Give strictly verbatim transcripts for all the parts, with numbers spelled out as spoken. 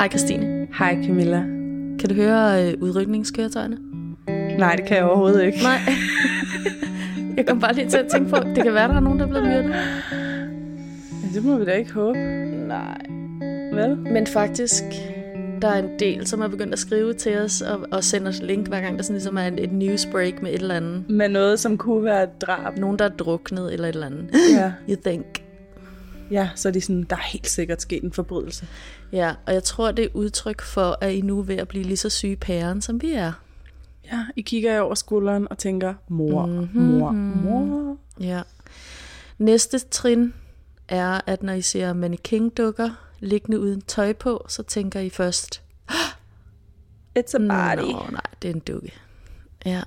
Hej Christine. Hej Camilla. Kan du høre øh, udrykningskøretøjerne? Nej, det kan jeg overhovedet ikke. Nej. Jeg kom bare lige til at tænke på, det kan være, der er nogen, der er blevet myrdet. Ja, det må vi da ikke håbe. Nej. Vel? Men faktisk, der er en del, som er begyndt at skrive til os og, og sende os link, hver gang der sådan ligesom er et newsbreak med et eller andet. Med noget, som kunne være et drab. Nogen, der er druknet eller et eller andet. Ja. You think. Ja, så er de sådan, der er helt sikkert sket en forbrydelse. Ja, og jeg tror, det er udtryk for, at I nu er ved at blive lige så syge pæren, som vi er. Ja, I kigger jeg over skulderen og tænker, mor, mm-hmm. mor, mor. Ja. Næste trin er, at når I ser mannequin-dukker liggende uden tøj på, så tænker I først, it's a body. Nå, nej, det er en dukke. Ja.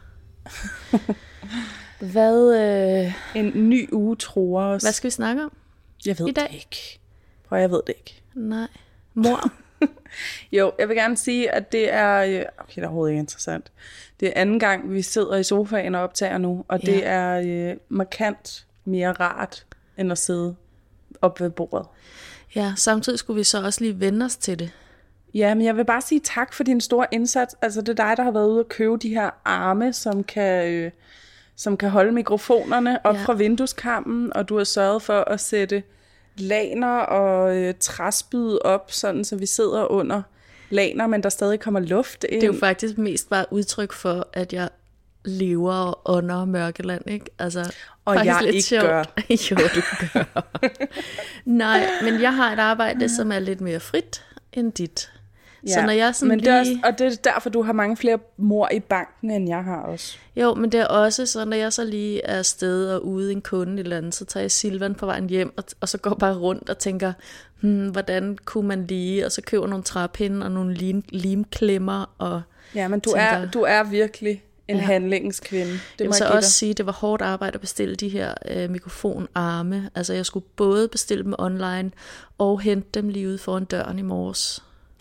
Hvad, øh... En ny uge tror os. Hvad skal vi snakke om? Jeg ved i dag? det ikke. Prøv, jeg ved det ikke. Nej. Mor. Jo, jeg vil gerne sige, at det er... Okay, det er overhovedet ikke interessant. Det er anden gang, vi sidder i sofaen og optager nu, og ja. Det er øh, markant mere rart, end at sidde op ved bordet. Ja, samtidig skulle vi så også lige vende os til det. Ja, men jeg vil bare sige tak for din store indsats. Altså, det er dig, der har været ude og købe de her arme, som kan, øh, som kan holde mikrofonerne op ja. Fra vindueskarmen, og du har sørget for at sætte laner og øh, træspyd op, sådan så vi sidder under laner, men der stadig kommer luft ind. Det er jo faktisk mest bare udtryk for, at jeg lever under Mørkeland, ikke? Altså, og jeg ikke sjovt. gør. Jo, du gør. Nej, men jeg har et arbejde, som er lidt mere frit end dit. Ja, så når jeg sådan men lige... det er også, og det er derfor, du har mange flere mor i banken, end jeg har også. Jo, men det er også, så når jeg så lige er afsted og ude en kunde eller andet, så tager jeg Silvan på vejen hjem, og, og så går bare rundt og tænker, hmm, hvordan kunne man lige, og så køber nogle træpinde og nogle lim, limklemmer. Og ja, men du, tænker, er, du er virkelig en ja. handlingens kvinde. Det jeg må vil så jeg også sige, at det var hårdt arbejde at bestille de her øh, mikrofonarme. Altså jeg skulle både bestille dem online og hente dem lige ude foran døren i morges.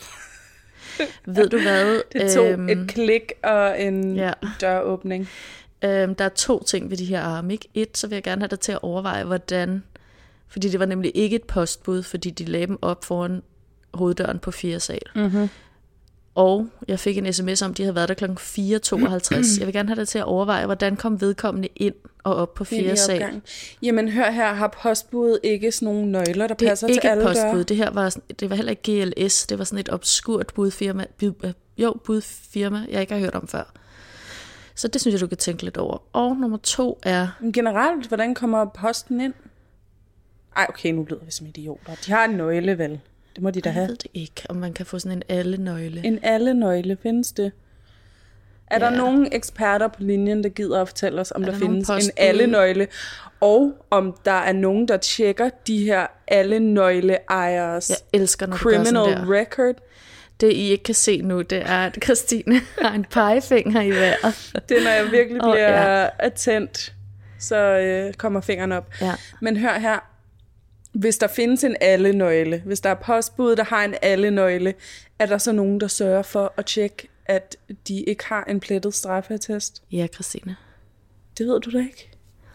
Ved du hvad? Det tog øhm, et klik og en ja. døråbning. Øhm, der er to ting ved de her arme. Ikke? Et, så vil jeg gerne have dig til at overveje, hvordan... Fordi det var nemlig ikke et postbud, fordi de lagde dem op foran hoveddøren på fjerde sal. Mm-hmm. Og jeg fik en sms om, de havde været der klokken fire tooghalvtreds. Jeg vil gerne have dig til at overveje, hvordan kom vedkommende ind og op på fjerde sal. Jamen hør her, har postbuddet ikke sådan nogle nøgler, der det passer til alle døre? Det er ikke et postbud. Det her var, det var heller ikke G L S. Det var sådan et obskurt budfirma. Bud, jo, budfirma, jeg ikke har hørt om før. Så det synes jeg, du kan tænke lidt over. Og nummer to er... Men generelt, hvordan kommer posten ind? Ej, okay, nu lyder vi som idioter. De har en nøgle, vel? Det må de da have. Jeg ved det ikke, om man kan få sådan en alle-nøgle. En alle-nøgle, findes det? Er ja. Der nogen eksperter på linjen, der gider at fortælle os, om der, der findes en alle-nøgle? Og om der er nogen, der tjekker de her alle-nøgle-ejers Jeg elsker, når criminal du gør sådan der. record? Det, I ikke kan se nu, det er, at Christine har en pegefinger i vejret. Det er, når jeg virkelig bliver oh, ja. attent, så øh, kommer fingeren op. Ja. Men hør her. Hvis der findes en alle-nøgle, hvis der er postbud, der har en alle-nøgle, er der så nogen, der sørger for at tjekke, at de ikke har en plettet straffeattest? Ja, Christine. Det ved du da ikke.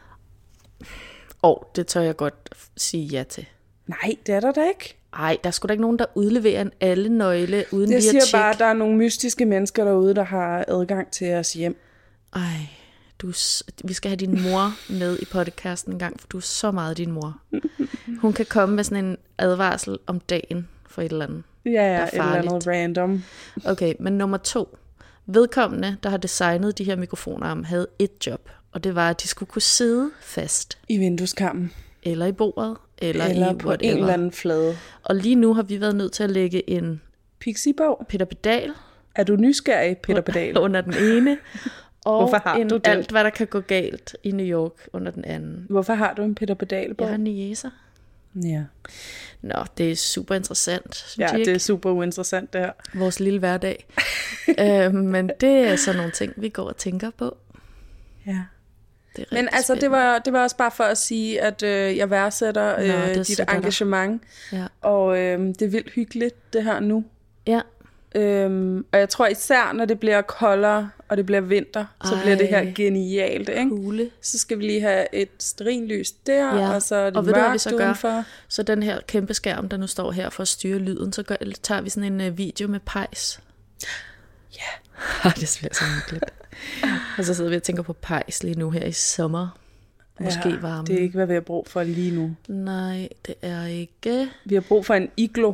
Åh, oh, det tør jeg godt sige ja til. Nej, det er der da ikke. Ej, der er sgu da ikke nogen, der udleverer en alle-nøgle uden lige at tjekke. Jeg siger bare, at der er nogle mystiske mennesker derude, der har adgang til os hjem. Ej, du, vi skal have din mor med i podcasten en gang, for du er så meget din mor. Hun kan komme med sådan en advarsel om dagen for et eller andet. Ja, ja, et eller andet random. Okay, men nummer to. Vedkommende, der har designet de her mikrofonarme, havde et job, og det var, at de skulle kunne sidde fast. I vindueskarmen. Eller i bordet, eller, eller i på whatever. En eller anden flade. Og lige nu har vi været nødt til at lægge en Pixie-bog. Peter Pedal. Er du nysgerrig, Peter Pedal? Under den ene. Og Hvorfor har en, du det? alt, hvad der kan gå galt i New York under den anden. Hvorfor har du en Peter Pedal-bog? Jeg har niecer. Ja. Nå, det er super interessant, synes ja, jeg det er super uinteressant, det her. Vores lille hverdag. øh, men det er sådan nogle ting, vi går og tænker på. Ja. Men altså, det var, det var også bare for at sige, at øh, jeg værdsætter øh, Nå, dit engagement. Ja. Og øh, det er vildt hyggeligt, det her nu. Ja. Øhm, og jeg tror især, når det bliver koldere og det bliver vinter, så Ej, bliver det her genialt, ikke? Kugle. Så skal vi lige have et stearinlys der, ja. og så er det og mørkt vi så udenfor. Gør? Så den her kæmpe skærm, der nu står her for at styre lyden, så gør, tager vi sådan en uh, video med pejs. Ja. Yeah. Det bliver så hyggeligt. Og så sidder vi og tænker på pejs lige nu her i sommer. Måske ja, varme. Det er ikke, hvad vi har brug for lige nu. Nej, det er ikke. Vi har brug for en iglo.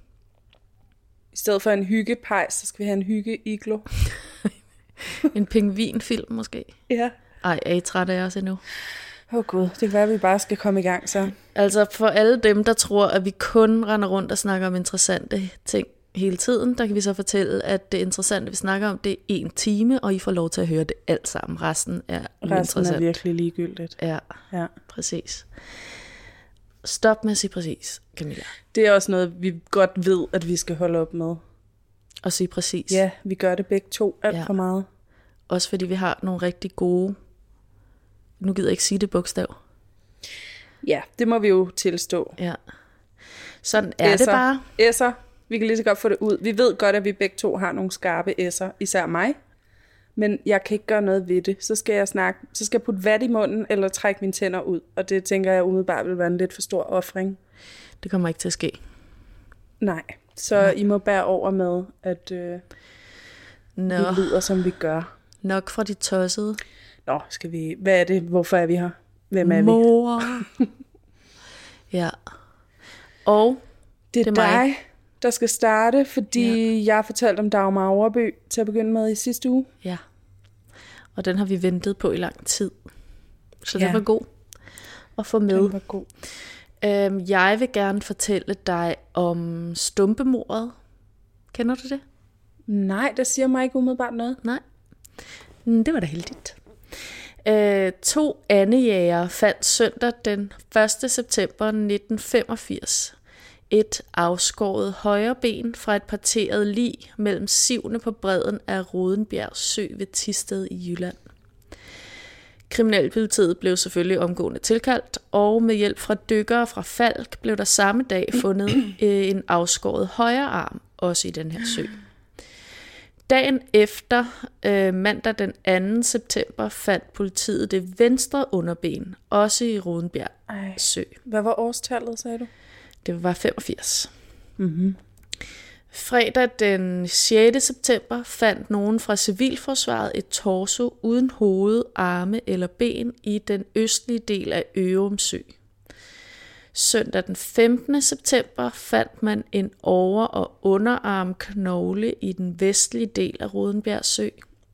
I stedet for en hyggepejs, så skal vi have en hygge-iglo. En pingvinfilm måske. Ja. Ej, er I trætte af os endnu? Åh oh gud, det kan være, at vi bare skal komme i gang så. Altså for alle dem, der tror, at vi kun render rundt og snakker om interessante ting hele tiden, der kan vi så fortælle, at det interessante, vi snakker om, det er en time, og I får lov til at høre det alt sammen. Resten er uinteressant. Resten er virkelig ligegyldigt. Ja, ja, præcis. Stop med at sige præcis, Camilla. Det er også noget, vi godt ved, at vi skal holde op med. Og sige præcis. Ja, vi gør det begge to alt ja. for meget. Også fordi vi har nogle rigtig gode, nu gider jeg ikke sige det bogstav. Ja, det må vi jo tilstå. Ja. Sådan er S'er. det bare. S'er. Vi kan lige så godt få det ud. Vi ved godt, at vi begge to har nogle skarpe S'er, især mig. Men jeg kan ikke gøre noget ved det. Så skal jeg snakke, så skal jeg putte vat i munden, eller trække mine tænder ud. Og det tænker jeg umiddelbart vil være en lidt for stor offring. Det kommer ikke til at ske. Nej, så Nej. I må bære over med, at øh, Nå. vi lyder, som vi gør. Nok fra de tossede. Nå, skal vi... Hvad er det? Hvorfor er vi her? Hvem er Mor. vi? Ja. Og det er, det er dig, mig. der skal starte, fordi ja. jeg fortalte om Dagmar Overby til at begynde med i sidste uge. Ja. Og den har vi ventet på i lang tid. Så ja. det var god at få med. Den var god. Øhm, jeg vil gerne fortælle dig om Stumpemordet. Kender du det? Nej, der siger mig ikke umiddelbart noget. Nej. Det var da heldigt. Øh, to andejægere fandt søndag den første september nitten femogfirs et afskåret højre ben fra et parteret lig mellem sivene på bredden af Rodenbjerg Sø ved Thisted i Jylland. Kriminalpolitiet blev selvfølgelig omgående tilkaldt, og med hjælp fra dykkere fra Falck blev der samme dag fundet en afskåret højre arm, også i den her sø. Dagen efter, øh, mandag den anden september, fandt politiet det venstre underben, også i Rodenbjerg Ej. Sø. Hvad var årstallet, sagde du? Det var femogfirs. Mm-hmm. Fredag den sjette september fandt nogen fra Civilforsvaret et torso uden hoved, arme eller ben i den østlige del af Ørum Sø. Søndag den femtende september fandt man en over- og underarmknogle i den vestlige del af Rodenbjerg Sø.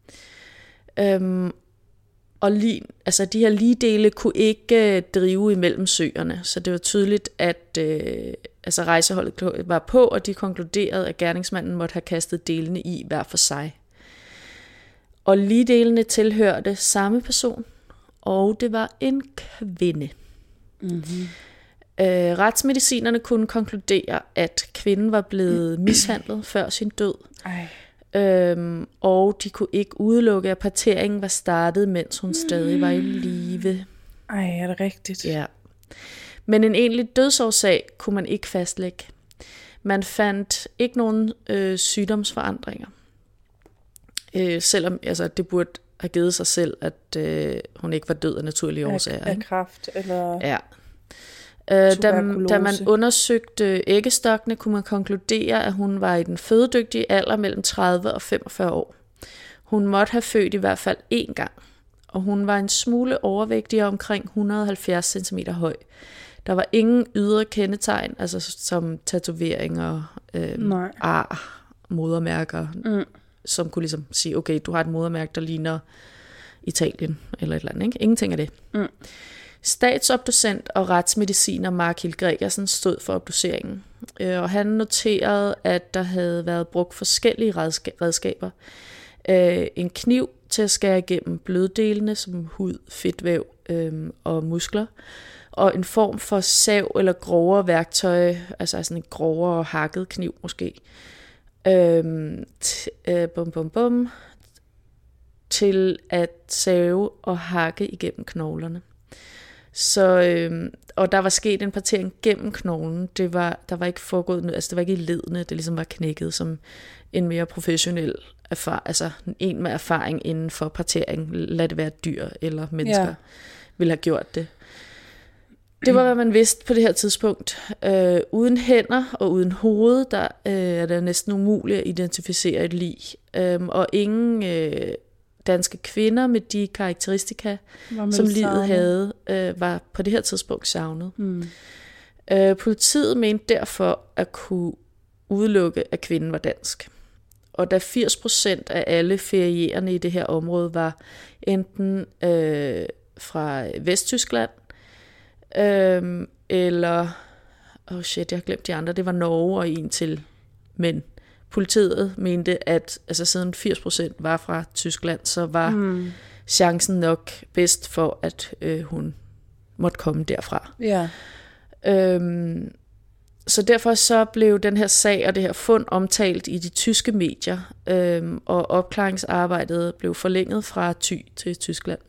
Øhm, og lige, altså de her ligedele kunne ikke øh, drive imellem søerne, så det var tydeligt, at øh, altså rejseholdet var på, og de konkluderede, at gerningsmanden måtte have kastet delene i hver for sig. Og ligedelene tilhørte samme person, og det var en kvinde. Mm-hmm. Øh, retsmedicinerne kunne konkludere, at kvinden var blevet mishandlet før sin død. Ej. Øhm, og de kunne ikke udelukke, at parteringen var startet, mens hun stadig var i live. Ej, er det rigtigt? Ja. Men en egentlig dødsårsag kunne man ikke fastlægge. Man fandt ikke nogen øh, sygdomsforandringer. Øh, selvom altså, det burde have givet sig selv, at øh, hun ikke var død af naturlige årsager. Af, af kræft eller... Ja. Da, da man undersøgte æggestokkene, kunne man konkludere, at hun var i den fødedygtige alder mellem tredive og femogfyrre år. Hun måtte have født i hvert fald én gang, og hun var en smule overvægtig og omkring et hundrede og halvfjerds centimeter høj. Der var ingen ydre kendetegn, altså som tatoveringer, øh, ar, modermærker, mm. som kunne ligesom sige, okay, du har et modermærke, der ligner Italien, eller et eller andet, ikke? Ingenting af det. Mm. Statsobducent og retsmediciner Mark Hill Gregersen stod for obduceringen, og han noterede, at der havde været brugt forskellige redskaber. En kniv til at skære igennem bløddelene som hud, fedtvæv og muskler, og en form for sav eller grovere værktøj, altså sådan en grovere hakket kniv måske, bum, bum, bum, til at save og hakke igennem knoglerne. Så, øh, og der var sket en partering gennem knoglen. Det var, der var ikke foregået, altså det var ikke i ledene, det ligesom var knækket, som en mere professionel erfar- altså en med erfaring inden for partering, lad det være dyr eller mennesker, ja. ville have gjort det. Det var, hvad man vidste på det her tidspunkt. Øh, uden hænder og uden hoved, der øh, er det næsten umuligt at identificere et lig. Øh, og ingen øh, danske kvinder med de karakteristika, som liget havde, øh, var på det her tidspunkt savnet. Mm. Øh, politiet mente derfor at kunne udelukke, at kvinden var dansk. Og da firs procent af alle ferierende i det her område var enten øh, fra Vesttyskland, øh, eller, oh shit, jeg har glemt de andre, det var Norge og en til, men politiet mente, at altså siden firs procent var fra Tyskland, så var mm. chancen nok bedst for, at øh, hun måtte komme derfra. Ja. Øhm, så derfor så blev den her sag og det her fund omtalt i de tyske medier, øhm, og opklaringsarbejdet blev forlænget fra Thy til Tyskland.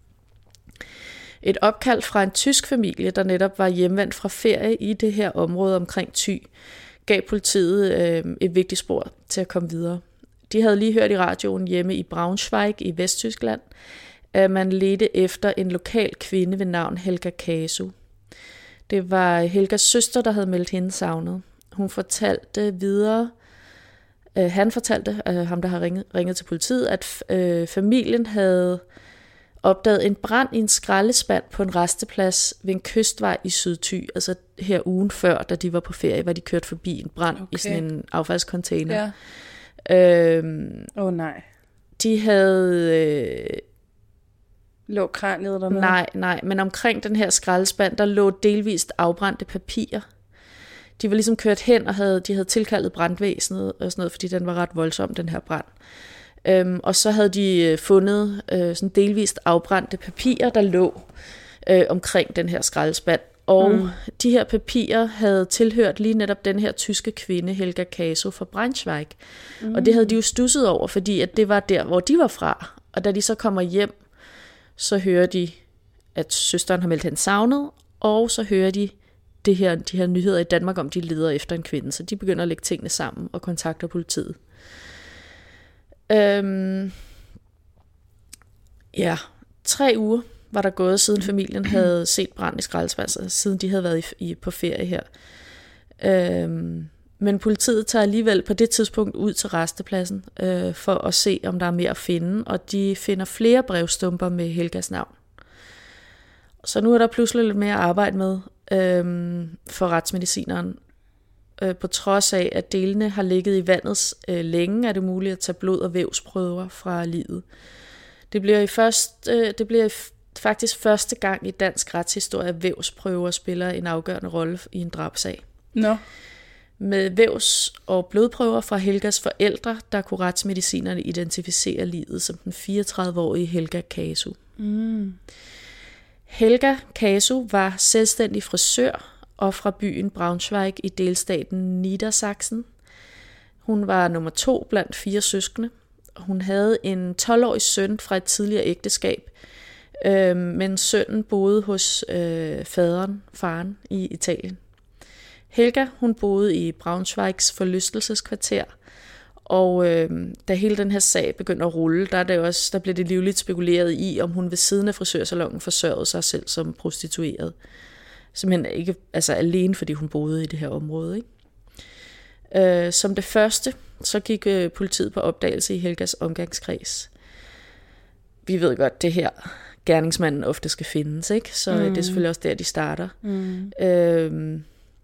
Et opkald fra en tysk familie, der netop var hjemvendt fra ferie i det her område omkring Thy, gav politiet øh, et vigtigt spor til at komme videre. De havde lige hørt i radioen hjemme i Braunschweig i Vesttyskland, at man ledte efter en lokal kvinde ved navn Helga Casu. Det var Helgas søster, der havde meldt hende savnet. Hun fortalte videre, øh, han fortalte, øh, ham der har ringet, ringet til politiet, at øh, familien havde opdaget en brand i en skraldespand på en resteplads ved en kystvej i Sydthy, altså her ugen før, da de var på ferie, var de kørt forbi en brand okay. i sådan en affaldscontainer. Ja. Øhm, oh nej. De havde... Øh, lå kraniet dernede? Nej, nej, men omkring den her skraldespand, der lå delvist afbrændte papirer. De var ligesom kørt hen, og havde, de havde tilkaldet brandvæsenet og sådan noget, fordi den var ret voldsom, den her brand. Øhm, og så havde de fundet øh, sådan delvist afbrændte papirer, der lå øh, omkring den her skraldespand. Og mm. de her papirer havde tilhørt lige netop den her tyske kvinde, Helga Casu fra Braunschweig. Mm. Og det havde de jo stusset over, fordi at det var der, hvor de var fra. Og da de så kommer hjem, så hører de, at søsteren har meldt hende savnet, og så hører de det her, de her nyheder i Danmark om, de leder efter en kvinde. Så de begynder at lægge tingene sammen og kontakter politiet. Øhm, ja, tre uger var der gået, siden familien havde set brand i skraldespand, siden de havde været i, i, på ferie her. Øhm, men politiet tager alligevel på det tidspunkt ud til rastepladsen øh, for at se, om der er mere at finde, og de finder flere brevstumper med Helgas navn. Så nu er der pludselig lidt mere at arbejde med øh, for retsmedicineren. Øh, på trods af, at delene har ligget i vandet øh, længe, er det muligt at tage blod- og vævsprøver fra livet. Det bliver, i først, øh, det bliver faktisk første gang i dansk retshistorie, at vævsprøver spiller en afgørende rolle i en drabsag. Nå. Med vævs- og blodprøver fra Helgas forældre, der kunne retsmedicinerne identificere livet som den fireogtredive-årige Helga Casu. Mm. Helga Casu var selvstændig frisør og fra byen Braunschweig i delstaten Niedersachsen. Hun var nummer to blandt fire søskende. Hun havde en tolv-årig søn fra et tidligere ægteskab, øh, men sønnen boede hos øh, faderen, faren, i Italien. Helga, hun boede i Braunschweigs forlystelseskvarter, og øh, da hele den her sag begyndte at rulle, der, er det også, der blev det livligt spekuleret i, om hun ved siden af frisørsalongen forsørgede sig selv som prostitueret. Simpelthen ikke altså alene, fordi hun boede i det her område. Ikke? Øh, som det første, så gik øh, politiet på opdagelse i Helgas omgangskreds. Vi ved godt, det her gerningsmanden ofte skal findes, ikke? Så mm. det er selvfølgelig også der, de starter. Mm. Øh,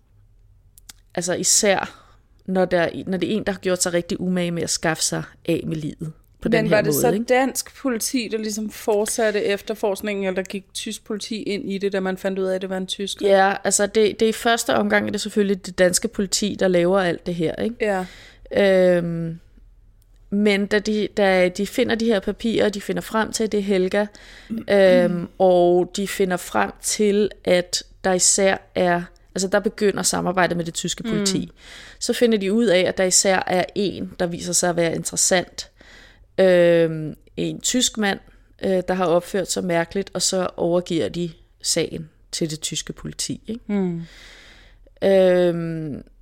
altså især, når, der, når det er en, der har gjort sig rigtig umage med at skaffe sig af med livet. På Men den her var det måde, så ikke? dansk politi, der ligesom fortsatte efterforskningen, eller der gik tysk politi ind i det, da man fandt ud af, at det var en tysker? Ja, altså det, det er i første omgang, er det selvfølgelig det danske politi, der laver alt det her, ikke? Ja. Øhm, men da de, da de finder de her papirer, de finder frem til, det Helga, øhm, og de finder frem til, at der især er, altså der begynder samarbejdet med det tyske politi. Mm. Så finder de ud af, at der især er en, der viser sig at være interessant. Øhm, en tysk mand, øh, der har opført sig mærkeligt, og så overgiver de sagen til det tyske politi. Ikke? Mm. Øhm,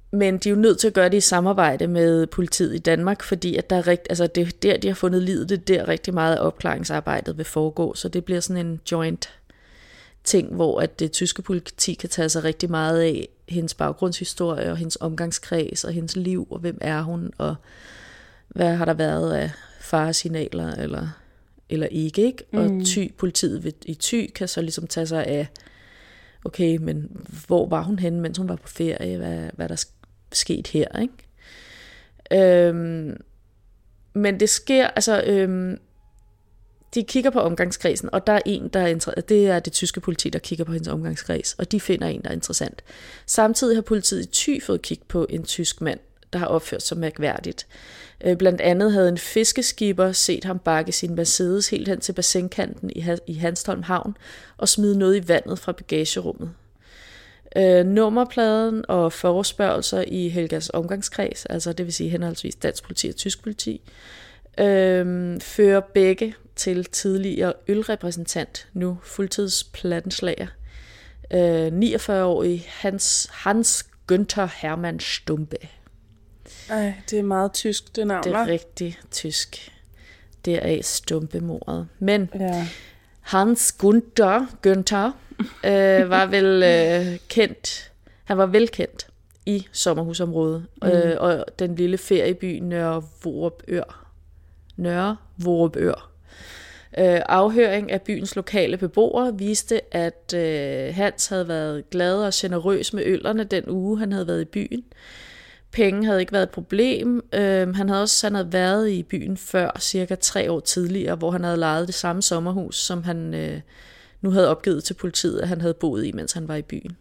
Men de er jo nødt til at gøre det i samarbejde med politiet i Danmark, fordi at der er rigt, altså det er der, de har fundet livet, det er der rigtig meget af opklaringsarbejdet vil foregå, så det bliver sådan en joint ting, hvor at det tyske politi kan tage sig rigtig meget af hendes baggrundshistorie og hendes omgangskreds og hendes liv, og hvem er hun, og hvad har der været af faresignaler eller, eller ikke, ikke? Mm. Og Thy, politiet ved, i Thy kan så ligesom tage sig af, okay, men hvor var hun henne, mens hun var på ferie, hvad, hvad der sket her, ikke? Øhm, men det sker, altså, øhm, de kigger på omgangskredsen, og der er en, der er interessant. Det er det tyske politi, der kigger på hendes omgangskreds, og de finder en, der er interessant. Samtidig har politiet i Thy fået kig på en tysk mand, der har opført sig mærkværdigt. Blandt andet havde en fiskeskipper set ham bakke sin Mercedes helt hen til bassinkanten i Hanstholm Havn og smide noget i vandet fra bagagerummet. Øh, nummerpladen og forespørgelser i Helgas omgangskreds, altså det vil sige henholdsvis dansk politi og tysk politi, øh, fører begge til tidligere ølrepræsentant, nu fuldtidsplattenslager, øh, niogfyrre-årig Hans, Hans Günther Hermann Stumpe. Ej, det er meget tysk, det navn. Det er rigtig tysk. Deraf Stumpe-mordet. Men ja. Hans Günther, Günther øh, var vel øh, kendt, han var velkendt i sommerhusområdet, mm. øh, og den lille ferieby Nørre Vorupør. Nørre Vorupør. Øh, afhøring af byens lokale beboere viste, at øh, Hans havde været glad og generøs med øllerne den uge, han havde været i byen. Penge havde ikke været et problem. Øh, han havde også han havde været i byen før, cirka tre år tidligere, hvor han havde lejet det samme sommerhus, som han øh, nu havde opgivet til politiet, at han havde boet i, mens han var i byen.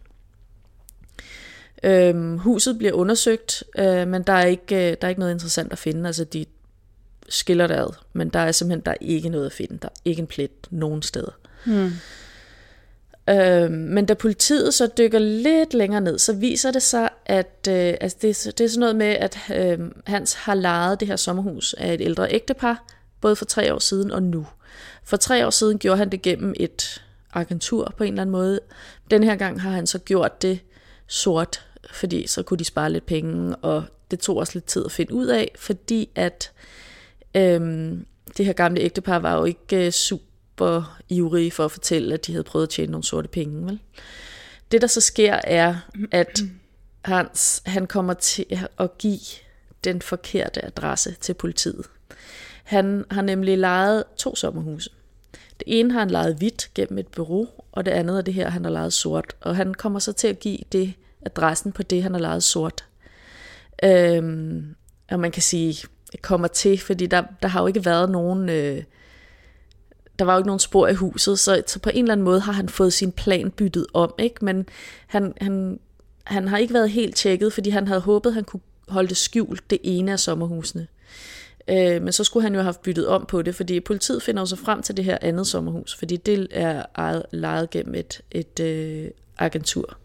Øh, huset bliver undersøgt, øh, men der er, ikke, øh, der er ikke noget interessant at finde. Altså, de skiller det ad, men der er simpelthen der er ikke noget at finde. Der er ikke en plet nogen steder. Hmm. Øh, men da politiet så dykker lidt længere ned, så viser det sig, at øh, altså det, det er sådan noget med, at øh, Hans har lejet det her sommerhus af et ældre ægtepar, både for tre år siden og nu. For tre år siden gjorde han det gennem et agentur på en eller anden måde. Den her gang har han så gjort det sort, fordi så kunne de spare lidt penge, og det tog også lidt tid at finde ud af, fordi at øh, det her gamle ægtepar var jo ikke øh, super super ivrige for at fortælle, at de havde prøvet at tjene nogle sorte penge. Vel? Det, der så sker, er, at Hans, han kommer til at give den forkerte adresse til politiet. Han har nemlig lejet to sommerhuse. Det ene har han lejet hvidt gennem et bureau, og det andet er det her, han har lejet sort. Og han kommer så til at give det adressen på det, han har lejet sort. Øhm, og man kan sige, kommer til, fordi der, der har jo ikke været nogen... Øh, Der var jo ikke nogen spor i huset, så, så på en eller anden måde har han fået sin plan byttet om, ikke? Men han, han, han har ikke været helt tjekket, fordi han havde håbet, at han kunne holde det skjult, det ene af sommerhusene. Øh, men så skulle han jo have haft byttet om på det, fordi politiet finder jo så frem til det her andet sommerhus, fordi det er ejet, lejet gennem et, et øh, agentur.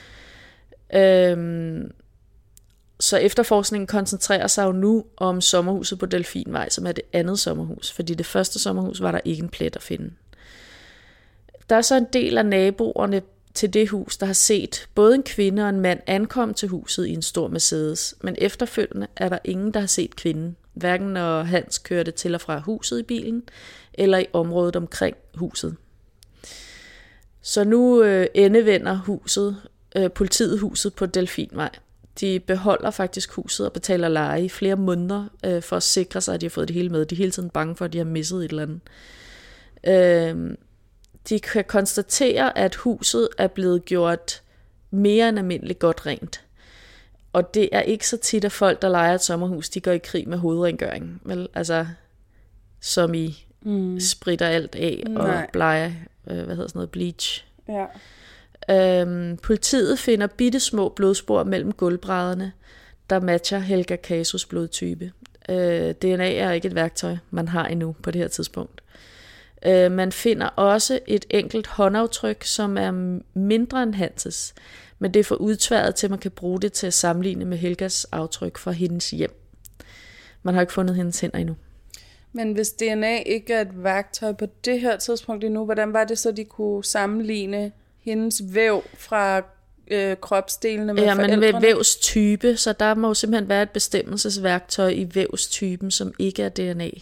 Øh, Så efterforskningen koncentrerer sig jo nu om sommerhuset på Delfinvej, som er det andet sommerhus, fordi det første sommerhus var der ikke en plet at finde. Der er så en del af naboerne til det hus, der har set både en kvinde og en mand ankomme til huset i en stor Mercedes, men efterfølgende er der ingen, der har set kvinden, hverken når Hans kørte til og fra huset i bilen, eller i området omkring huset. Så nu øh, endevender huset, øh, politiet huset på Delfinvej. De beholder faktisk huset og betaler leje i flere måneder øh, for at sikre sig, at de har fået det hele med. De er hele tiden bange for, at de har misset et eller andet. Øh, de kan konstatere, at huset er blevet gjort mere end almindeligt godt rent. Og det er ikke så tit, at folk, der lejer et sommerhus, de går i krig med hovedrengøring. Vel? Altså, som i mm. spritter alt af og Nej. bleger, øh, hvad hedder sådan noget, bleach. Ja. Øhm, politiet finder bittesmå blodspor mellem gulvbrædderne, der matcher Helga Casus blodtype. Øh, D N A er ikke et værktøj, man har endnu på det her tidspunkt. Øh, man finder også et enkelt håndaftryk, som er mindre end Hanses, men det er for udtværet til, at man kan bruge det til at sammenligne med Helgas aftryk fra hendes hjem. Man har ikke fundet hendes hænder endnu. Men hvis D N A ikke er et værktøj på det her tidspunkt endnu, hvordan var det så, de kunne sammenligne hendes væv fra øh, kropsdelene med ja, forældrene? Ja, men vævstype, så der må simpelthen være et bestemmelsesværktøj i vævstypen, som ikke er D N A.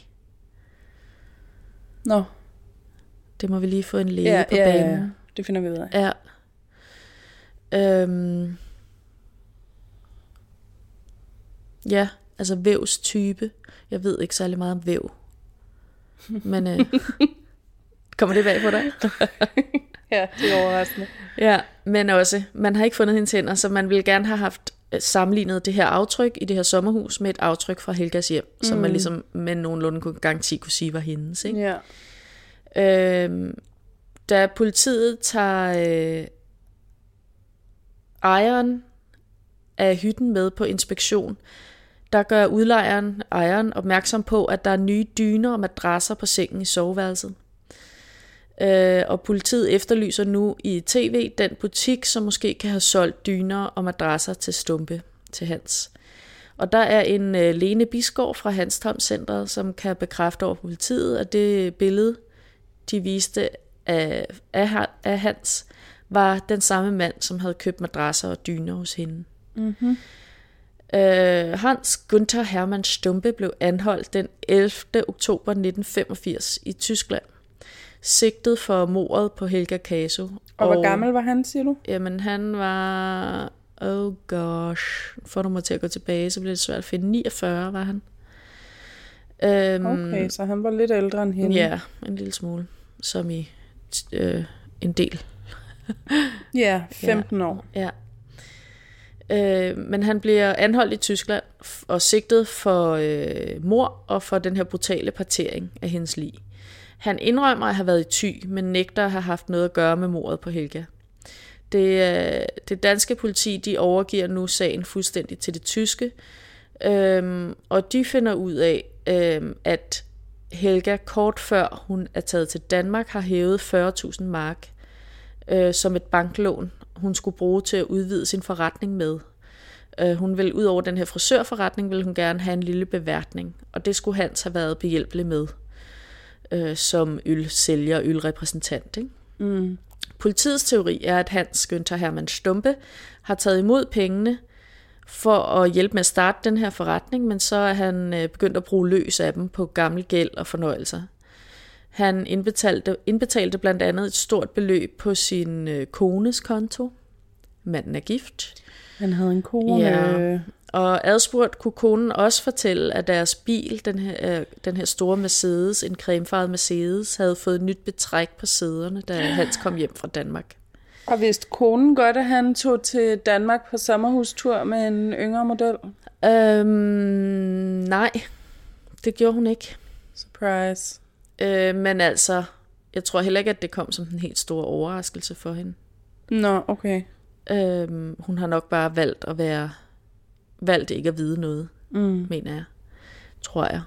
Nå. Det må vi lige få en læge ja, på ja, banen. Ja, det finder vi ud af. Ja. Øhm. Ja, altså vævstype. Jeg ved ikke særlig meget om væv. Men øh, kommer det bag på dig? Ja, det er overraskende. Ja, men også, man har ikke fundet hendes hænder, så man ville gerne have haft sammenlignet det her aftryk i det her sommerhus med et aftryk fra Helgas hjem, mm. som man ligesom med nogenlunde kunne garanti kunne sige var hendes. Ikke? Ja. Øhm, da politiet tager øh, ejeren af hytten med på inspektion, der gør udlejeren, ejeren, opmærksom på, at der er nye dyner og madrasser på sengen i soveværelset. Øh, og politiet efterlyser nu i tv den butik, som måske kan have solgt dyner og madrasser til Stumpe, til Hans. Og der er en øh, Lene Bisgaard fra Hanstholm Centret, som kan bekræfte over politiet, at det billede, de viste af, af, af Hans, var den samme mand, som havde købt madrasser og dyner hos hende. Mhm. Uh, Hans Günther Hermann Stumpe blev anholdt den ellevte oktober nitten femogfirs i Tyskland, sigtet for mordet på Helga Casu. Og, og hvor gammel var han, siger du? Jamen han var, oh gosh, får du mig til at gå tilbage, så bliver det svært at finde. niogfyrre var han. Um, okay, så han var lidt ældre end hende. Ja, en lille smule, som i øh, en del. Ja, femten ja. år. Ja. Øh, men han bliver anholdt i Tyskland og sigtet for øh, mord og for den her brutale partering af hendes lig. Han indrømmer at have været i Thy, men nægter at have haft noget at gøre med mordet på Helga. Det, øh, det danske politi, de overgiver nu sagen fuldstændig til det tyske, øh, og de finder ud af, øh, at Helga kort før hun er taget til Danmark, har hævet fyrre tusind mark øh, som et banklån, hun skulle bruge til at udvide sin forretning med. Øh, hun ville ud over den her frisørforretning, ville hun gerne have en lille beværtning, og det skulle Hans have været behjælpelig med, øh, som ølsælger og ølrepræsentant. Ikke? Mm. Politiets teori er, at Hans Günther Hermann Stumpe har taget imod pengene for at hjælpe med at starte den her forretning, men så er han øh, begyndt at bruge løs af dem på gammel gæld og fornøjelser. Han indbetalte, indbetalte blandt andet et stort beløb på sin øh, kones konto. Manden er gift. Han havde en kone. Ja. Og adspurgt kunne konen også fortælle, at deres bil, den her, øh, den her store Mercedes, en cremefarvet Mercedes, havde fået et nyt betræk på sæderne, da Hans kom hjem fra Danmark. Og vidste konen godt, at han tog til Danmark på sommerhustur med en yngre model? Øhm, nej, det gjorde hun ikke. Surprise. Øh, men altså, jeg tror heller ikke, at det kom som en helt stor overraskelse for hende. Nå, okay. Øhm, hun har nok bare valgt at være, valgt ikke at vide noget, mm. mener jeg, tror jeg.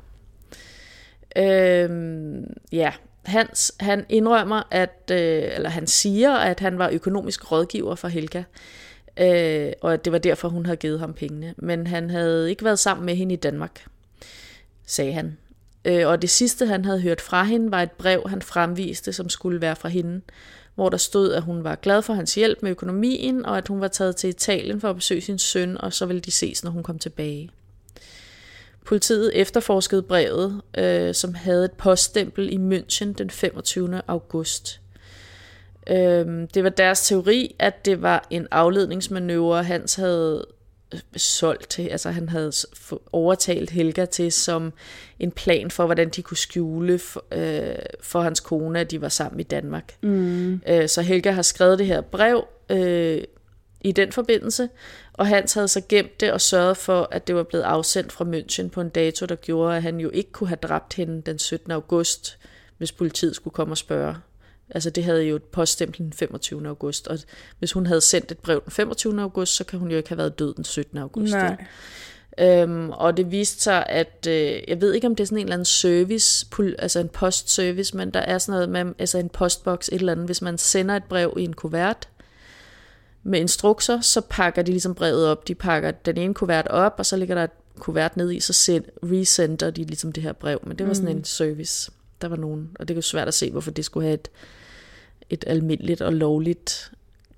Øhm, ja, Hans, han indrømmer, at, øh, eller han siger, at han var økonomisk rådgiver for Helga, øh, og at det var derfor, hun havde givet ham pengene. Men han havde ikke været sammen med hende i Danmark, sagde han. Øh, og det sidste, han havde hørt fra hende, var et brev, han fremviste, som skulle være fra hende, hvor der stod, at hun var glad for hans hjælp med økonomien, og at hun var taget til Italien for at besøge sin søn, og så ville de ses, når hun kom tilbage. Politiet efterforskede brevet, øh, som havde et poststempel i München den femogtyvende august. Øh, det var deres teori, at det var en afledningsmanøvre, Hans havde solgt til, altså han havde overtalt Helga til som en plan for, hvordan de kunne skjule for, øh, for hans kone, at de var sammen i Danmark. Mm. Øh, så Helga har skrevet det her brev øh, i den forbindelse, og Hans havde så gemt det og sørget for, at det var blevet afsendt fra München på en dato, der gjorde, at han jo ikke kunne have dræbt hende den syttende august, hvis politiet skulle komme og spørge. Altså det havde jo et poststempel den femogtyvende august, og hvis hun havde sendt et brev den femogtyvende august, så kan hun jo ikke have været død den syttende august. Nej. Øhm, og det viste sig, at øh, jeg ved ikke, om det er sådan en eller anden service, altså en postservice, men der er sådan noget med, altså en postboks, et eller andet. Hvis man sender et brev i en kuvert med instrukser, så pakker de ligesom brevet op. De pakker den ene kuvert op, og så ligger der et kuvert ned i, så send, resender de ligesom det her brev. Men det var sådan mm. en service. Der var nogen, og det er jo svært at se, hvorfor det skulle have et, et almindeligt og lovligt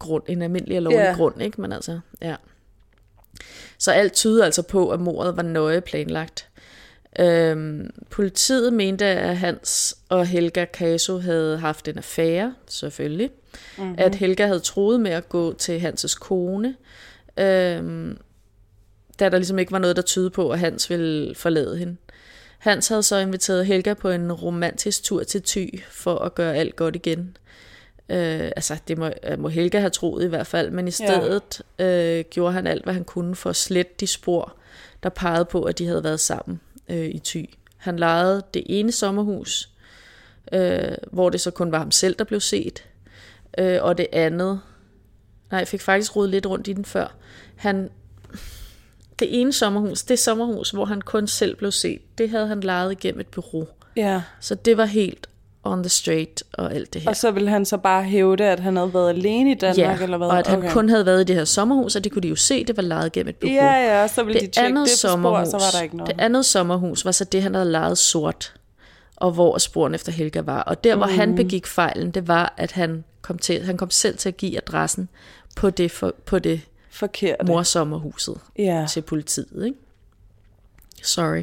grund, en almindelig og lovlig Ja. grund, ikke? Men altså, ja. Så alt tyder altså på, at mordet var nøje planlagt. Øhm, politiet mente, at Hans og Helga Casu havde haft en affære, selvfølgelig. Mm-hmm. At Helga havde troet med at gå til Hans' kone, øhm, da der ligesom ikke var noget, der tydede på, at Hans ville forlade hende. Hans havde så inviteret Helga på en romantisk tur til Thy, for at gøre alt godt igen. Øh, altså, det må, må Helga have troet i hvert fald, men i stedet ja. øh, gjorde han alt, hvad han kunne for at slette de spor, der pegede på, at de havde været sammen øh, i Thy. Han lejede det ene sommerhus, øh, hvor det så kun var ham selv, der blev set, øh, og det andet, nej, jeg fik faktisk rodet lidt rundt i den før, han, det ene sommerhus, det sommerhus, hvor han kun selv blev set, det havde han lejet igennem et bureau. Ja. Så det var helt on the straight og alt det her. Og så ville han så bare hævde, at han havde været alene i Danmark, ja, eller hvad? Og at han okay. kun havde været i det her sommerhus, og det kunne de jo se, det var lejet gennem et bureau. Ja, ja, så ville det de tjekke det på sommerhus, spor, så var der ikke noget. Det andet sommerhus var så det, han havde lejet sort, og hvor sporen efter Helga var. Og der, hvor mm. han begik fejlen, det var, at han kom, til, han kom selv til at give adressen på det, for, på det Forkerte. morsommerhuset ja. til politiet. Ikke? Sorry.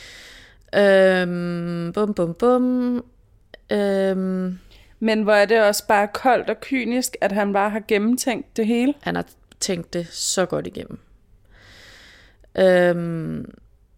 Øhm, bum, bum, bum. Øhm, Men hvor er det også bare koldt og kynisk, at han bare har gennemtænkt det hele? Han har tænkt det så godt igennem. Øhm,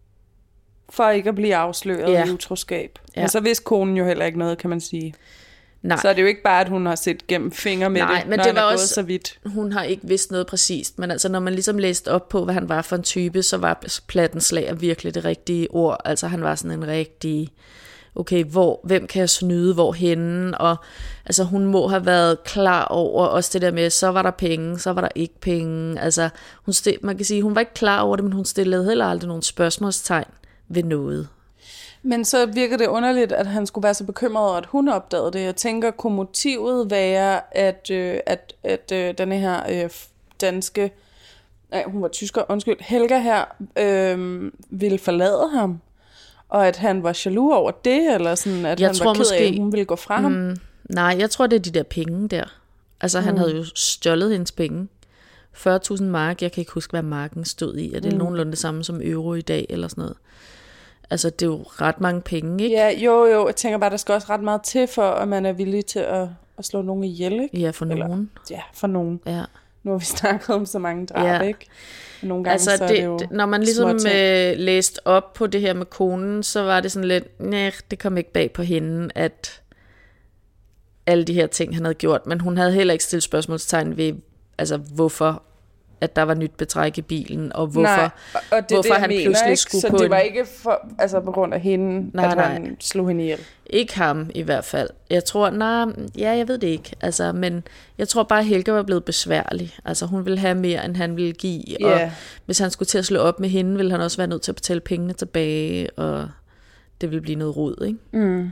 For ikke at blive afsløret ja. i utroskab. Ja. Men så vidste konen jo heller ikke noget, kan man sige. Nej. Så er det jo ikke bare, at hun har set gennem fingre med Nej, det, men når det han var er også, gået så vidt. Hun har ikke vidst noget præcist, men altså når man ligesom læste op på, hvad han var for en type, så var plattenslager virkelig det rigtige ord. Altså han var sådan en rigtig, okay, hvor, hvem kan jeg snyde, hvorhenne, og altså hun må have været klar over også det der med, så var der penge, så var der ikke penge. Altså hun stil, man kan sige, hun var ikke klar over det, men hun stillede heller aldrig nogle spørgsmålstegn ved noget. Men så virker det underligt, at han skulle være så bekymret over, at hun opdagede det. Jeg tænker, kunne motivet være, at, øh, at, at øh, denne her øh, danske, nej, hun var tysker, undskyld, Helga her, øh, ville forlade ham, og at han var jaloux over det, eller sådan, at jeg han tror var ked måske, af, at hun ville gå fra ham? Mm, nej, jeg tror, det er de der penge der. Altså, han mm. havde jo stjålet hendes penge. fyrre tusind mark, jeg kan ikke huske, hvad marken stod i. Er det mm. nogenlunde det samme som euro i dag, eller sådan noget? Altså, det er jo ret mange penge, ikke? Ja, jo, jo. Jeg tænker bare, der skal også ret meget til, for at man er villig til at, at slå nogen ihjel, ikke? Ja, for Eller, nogen. Ja, for nogen. Ja. Nu har vi snakket om så mange drab, ja. ikke? Og nogle gange altså, så er det, det jo når man ligesom øh, læste op på det her med konen, så var det sådan lidt, nej, det kom ikke bag på hende, at alle de her ting, han havde gjort. Men hun havde heller ikke stillet spørgsmålstegn ved, altså, hvorfor at der var nyt betræk i bilen, og hvorfor, nej, og det, hvorfor det, han mener, pludselig ikke? skulle så på det en... var ikke for, altså på grund af hende, nej, at nej. han slog hende ihjel. Ikke ham i hvert fald. Jeg tror, nej, ja, jeg ved det ikke. Altså, men jeg tror bare, at Helga var blevet besværlig. Altså, hun ville have mere, end han ville give. Yeah. Og hvis han skulle til at slå op med hende, ville han også være nødt til at betale pengene tilbage, og det ville blive noget rod, ikke? Mm.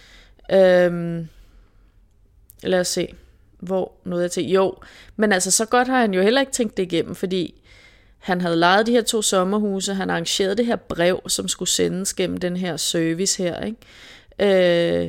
Øhm, lad os se, hvor noget jeg til. Jo, men altså, så godt har han jo heller ikke tænkt det igennem, fordi han havde lejet de her to sommerhuse, han arrangerede det her brev, som skulle sendes gennem den her service her, ikke? Øh,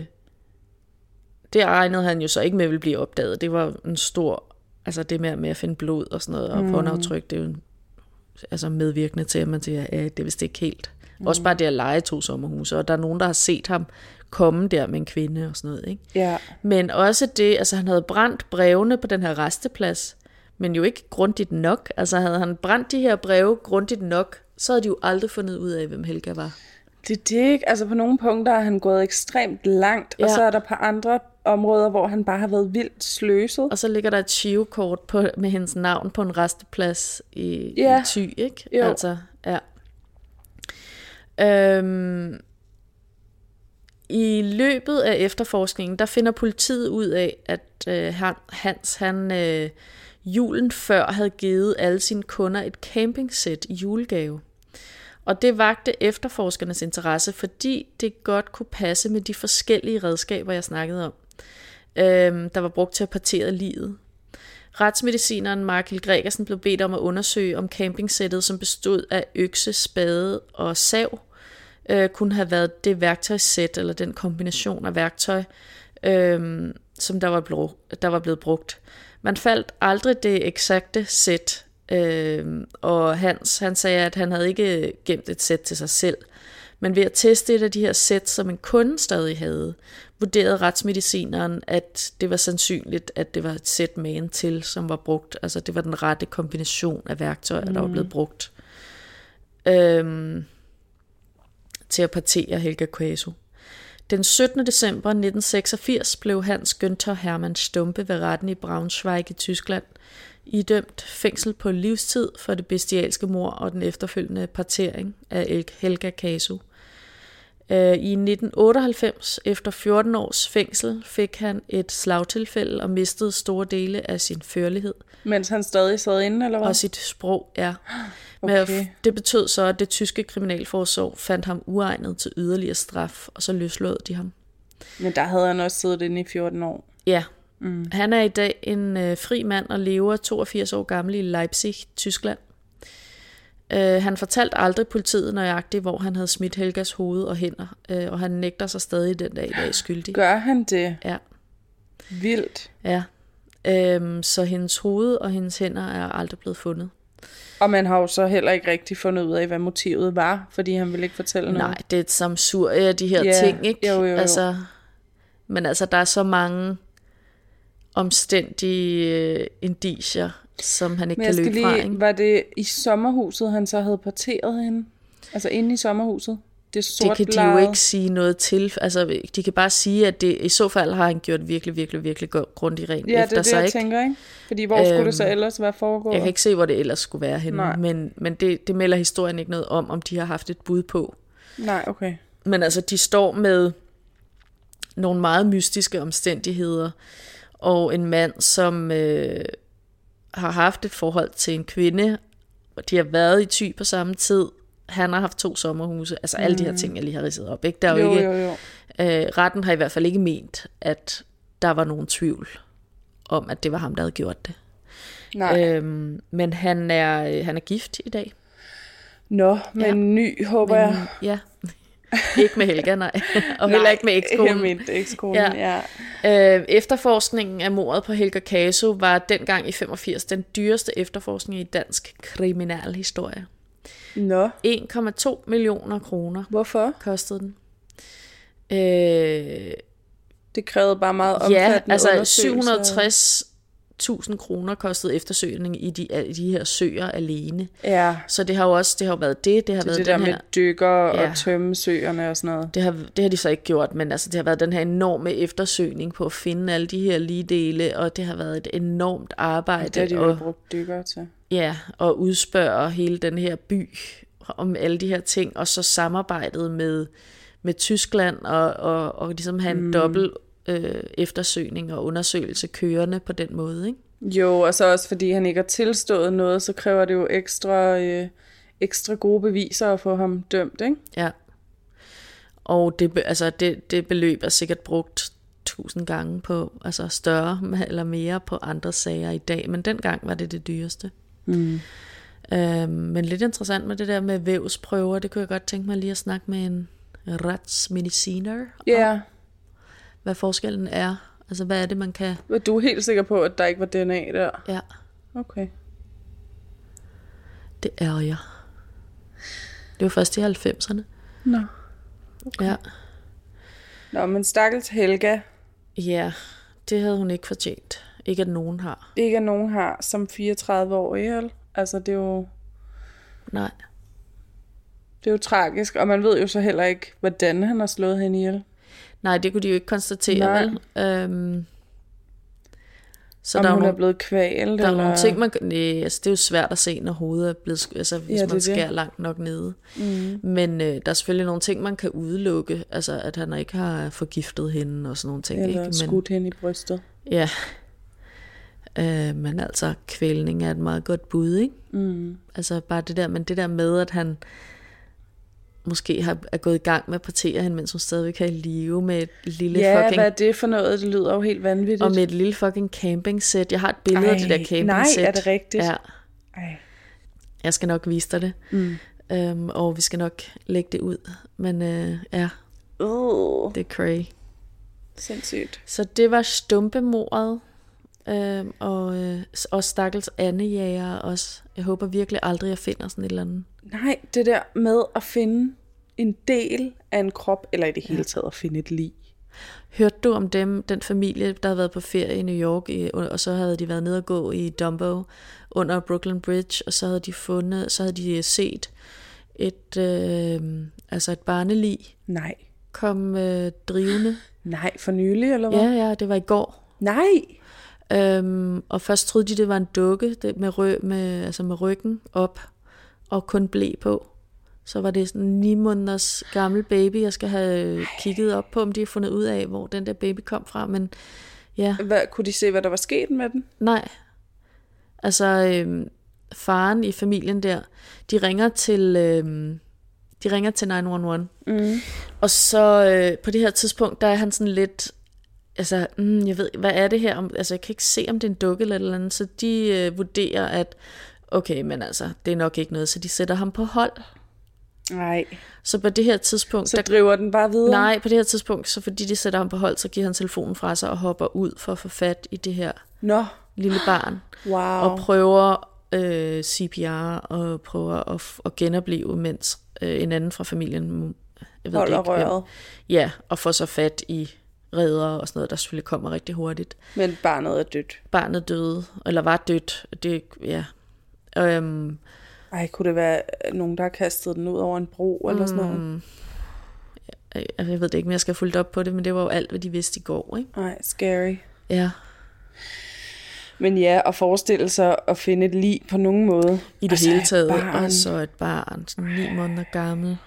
det regnede han jo så ikke med ville blive opdaget. Det var en stor, altså det med, med at finde blod og sådan noget, og håndaftryk, det er jo altså medvirkende til, at man siger, at det er vist ikke helt. Mm. Også bare det at lege to sommerhuse, og der er nogen, der har set ham komme der med en kvinde og sådan noget, ikke? Ja. Men også det, altså han havde brændt brevene på den her resteplads, men jo ikke grundigt nok. Altså havde han brændt de her breve grundigt nok, så havde de jo aldrig fundet ud af, hvem Helga var. Det er det ikke. Altså på nogle punkter er han gået ekstremt langt, ja. Og så er der på andre områder, hvor han bare har været vildt sløset. Og så ligger der et shivekort på, med hendes navn på en resteplads i, ja. i Thy, ikke? Jo. Altså, ja. Øhm, I løbet af efterforskningen, der finder politiet ud af, at øh, Hans, han øh, julen før havde givet alle sine kunder et campingsæt i julegave. Og det vagte efterforskernes interesse, fordi det godt kunne passe med de forskellige redskaber, jeg snakkede om, øhm, der var brugt til at partere livet. Retsmedicineren Markel Gregersen blev bedt om at undersøge, om campingsættet, som bestod af økse, spade og sav, øh, kunne have været det værktøjssæt, eller den kombination af værktøj, øhm, som der var, blevet, der var blevet brugt. Man faldt aldrig det eksakte sæt, øhm, og Hans han sagde, at han havde ikke gemt et sæt til sig selv. Men ved at teste et af de her sæt, som en kunde stadig havde, vurderede retsmedicineren, at det var sandsynligt, at det var et sæt magen til, som var brugt. Altså det var den rette kombination af værktøjer, mm. der var blevet brugt øhm, til at partere Helga Casu. Den syttende december nitten seksogfirs blev Hans Günther Hermann Stumpe ved retten i Braunschweig i Tyskland idømt fængsel på livstid for det bestialske mord og den efterfølgende partering af Helga Casu. I nitten otteoghalvfems, efter fjorten års fængsel, fik han et slagtilfælde og mistede store dele af sin førlighed. Mens han stadig sad inde, eller hvad? Og sit sprog, ja. Okay. Men det betød så, at det tyske kriminalforsorg fandt ham uegnet til yderligere straf, og så løslod de ham. Men der havde han også siddet inde i fjorten år. Ja. Mm. Han er i dag en øh, fri mand og lever toogfirs år gammel i Leipzig, Tyskland. Øh, han fortalte aldrig politiet nøjagtigt, hvor han havde smidt Helgas hoved og hænder, øh, og han nægter sig stadig den dag i dag skyldig. Gør han det? Ja. Vildt. Ja. Øhm, så hendes hoved og hendes hænder er aldrig blevet fundet. Og man har jo så heller ikke rigtig fundet ud af, hvad motivet var, fordi han ville ikke fortælle noget. Nej, det er et samsurie af de her yeah. ting, ikke? Jo, jo, jo. Altså, men altså, der er så mange omstændige øh, indicier, som han ikke men kan løbe lige, fra. Ikke? Var det i sommerhuset, han så havde parteret hende? Altså inde i sommerhuset? Det, det kan de jo ikke sige noget til. Altså, de kan bare sige, at det, i så fald har han gjort virkelig, virkelig, virkelig grundigt rent ja, efter sig. Ja, det er det, jeg ikke? tænker, ikke? Fordi hvor øhm, skulle det så ellers være foregået? Jeg kan ikke se, hvor det ellers skulle være henne. Nej. Men, men det, det melder historien ikke noget om, om de har haft et bud på. Nej, okay. Men altså, de står med nogle meget mystiske omstændigheder, og en mand, som øh, har haft et forhold til en kvinde, og de har været i Thy på samme tid. Han har haft to sommerhuse, altså alle mm. de her ting, jeg lige har ridset op. Ikke? Der er jo, jo ikke, jo, jo. Øh, retten har i hvert fald ikke ment, at der var nogen tvivl om, at det var ham, der havde gjort det. Nej. Øhm, men han er, han er gift i dag. Nå, men ja. ny, håber men, jeg. Ja, ikke med Helga, nej. Og heller ikke med ekskonen. Nej, ikke med ekskonen, ja. ja. Øh, efterforskningen af mordet på Helga Casu var dengang i femogfirs den dyreste efterforskning i dansk kriminalhistorie. Nå. en komma to millioner kroner. Hvorfor? Kostede den. Øh, det krævede bare meget omfattende ja, altså undersøgelser. syv hundrede og tres tusind kroner kostede eftersøgning i de, de her søer alene. Ja. Så det har jo også det har været det. Det har det, været det den der her, med dykker ja. og tømme søerne og sådan noget. Det har, det har de så ikke gjort, men altså, det har været den her enorme eftersøgning på at finde alle de her ligedele, og det har været et enormt arbejde. Det har de jo brugt dykker til. Ja, og udspørge hele den her by om alle de her ting, og så samarbejdet med, med Tyskland, og, og, og ligesom have en mm. dobbelt øh, eftersøgning og undersøgelse kørende på den måde, ikke? Jo, og så også fordi han ikke har tilstået noget, så kræver det jo ekstra, øh, ekstra gode beviser at få ham dømt, ikke? Ja. Og det, altså det, det beløb er sikkert brugt tusind gange på, altså større eller mere på andre sager i dag, men dengang var det det dyreste. Mm. Øhm, men lidt interessant med det der med vævsprøver, det kunne jeg godt tænke mig lige at snakke med en retsmediciner Ja. Yeah. Hvad forskellen er. Altså, hvad er det, man kan... Du er helt sikker på, at der ikke var D N A der? Ja. Okay. Det er jeg. Det var først i halvfemserne. Nå. Okay. Ja. Nå, men stakkels Helga. Ja, det havde hun ikke fortjent. Ikke at nogen har. Ikke at nogen har, som fireogtredive-årig, vel? Altså, det er jo... Nej. Det er jo tragisk, og man ved jo så heller ikke, hvordan han har slået hende ihjel. Nej, det kunne de jo ikke konstatere, vel? Øhm, så om der hun er, nogle, er blevet kvalt, der eller... er nogle ting, man... Nej, altså, det er jo svært at se, når hovedet er blevet... Altså, hvis ja, man skærer det. langt nok nede. Mm. Men øh, der er selvfølgelig nogle ting, man kan udelukke. Altså, at han ikke har forgiftet hende og sådan nogle ting. Eller ikke? Men, skudt hende i brystet. Ja. Øh, men altså, kvælning er et meget godt bud, ikke? Mm. Altså, bare det der... Men det der med, at han... måske har, er gået i gang med at partere hende, mens hun stadigvæk er i live med et lille ja, fucking... Ja, hvad er det for noget? Det lyder jo helt vanvittigt. Og med et lille fucking campingsæt. Jeg har et billede Ej, af det der campingsæt. Nej, er det rigtigt? Ja. Ej. Jeg skal nok vise dig det. Mm. Øhm, og vi skal nok lægge det ud. Men øh, ja, uh. det er cray. Sindssygt. Så det var Stumpemordet, øh, og, øh, og stakkels andejæger også. Jeg håber virkelig aldrig, jeg finder sådan et eller andet. Nej, det der med at finde en del af en krop, eller i det hele taget at finde et lig. Hørte du om dem, den familie, der havde været på ferie i New York, i, og så havde de været nede og gå i Dumbo under Brooklyn Bridge, og så havde de fundet, så havde de set et, øh, altså et barnelig. Nej. Kom øh, drivende. Nej, for nylig, eller hvad? Ja, ja, det var i går. Nej. Øhm, og først troede de, det var en dukke det med, rø, med, altså med ryggen op, og kun ble på. Så var det sådan en ni måneders gammel baby, jeg skal have Ej. kigget op på, om de har fundet ud af, hvor den der baby kom fra. Men ja. Hvad, kunne de se, hvad der var sket med den? Nej. Altså, øhm, faren i familien der, de ringer til, øhm, de ringer til ni et et. Mm. Og så øh, på det her tidspunkt, der er han sådan lidt, altså, mm, jeg ved, hvad er det her? Altså, jeg kan ikke se, om det er en dukke eller et eller andet. Så de øh, vurderer, at okay, men altså, det er nok ikke noget. Så de sætter ham på hold. Nej. Så på det her tidspunkt... Så driver den bare videre? Nej, på det her tidspunkt, så fordi de sætter ham på hold, så giver han telefonen fra sig og hopper ud for at få fat i det her Nå. lille barn. Wow. Og prøver øh, C P R og prøver at, at genopleve, mens øh, en anden fra familien... Jeg ved holder ikke, røret. Ja, og får så fat i redder og sådan noget, der selvfølgelig kommer rigtig hurtigt. Men barnet er dødt. Barnet døde, eller var dødt. Det, ja... Øhm, Ej, kunne det være nogen, der har kastet den ud over en bro eller mm, sådan noget? Jeg, jeg ved det ikke, men jeg skal fulgt op på det, men det var jo alt, hvad de vidste i går, ikke? Ej, scary. Ja. Men ja, at forestille sig at finde et lig på nogen måde. I det altså hele taget, og så et barn, sådan ni måneder gammel.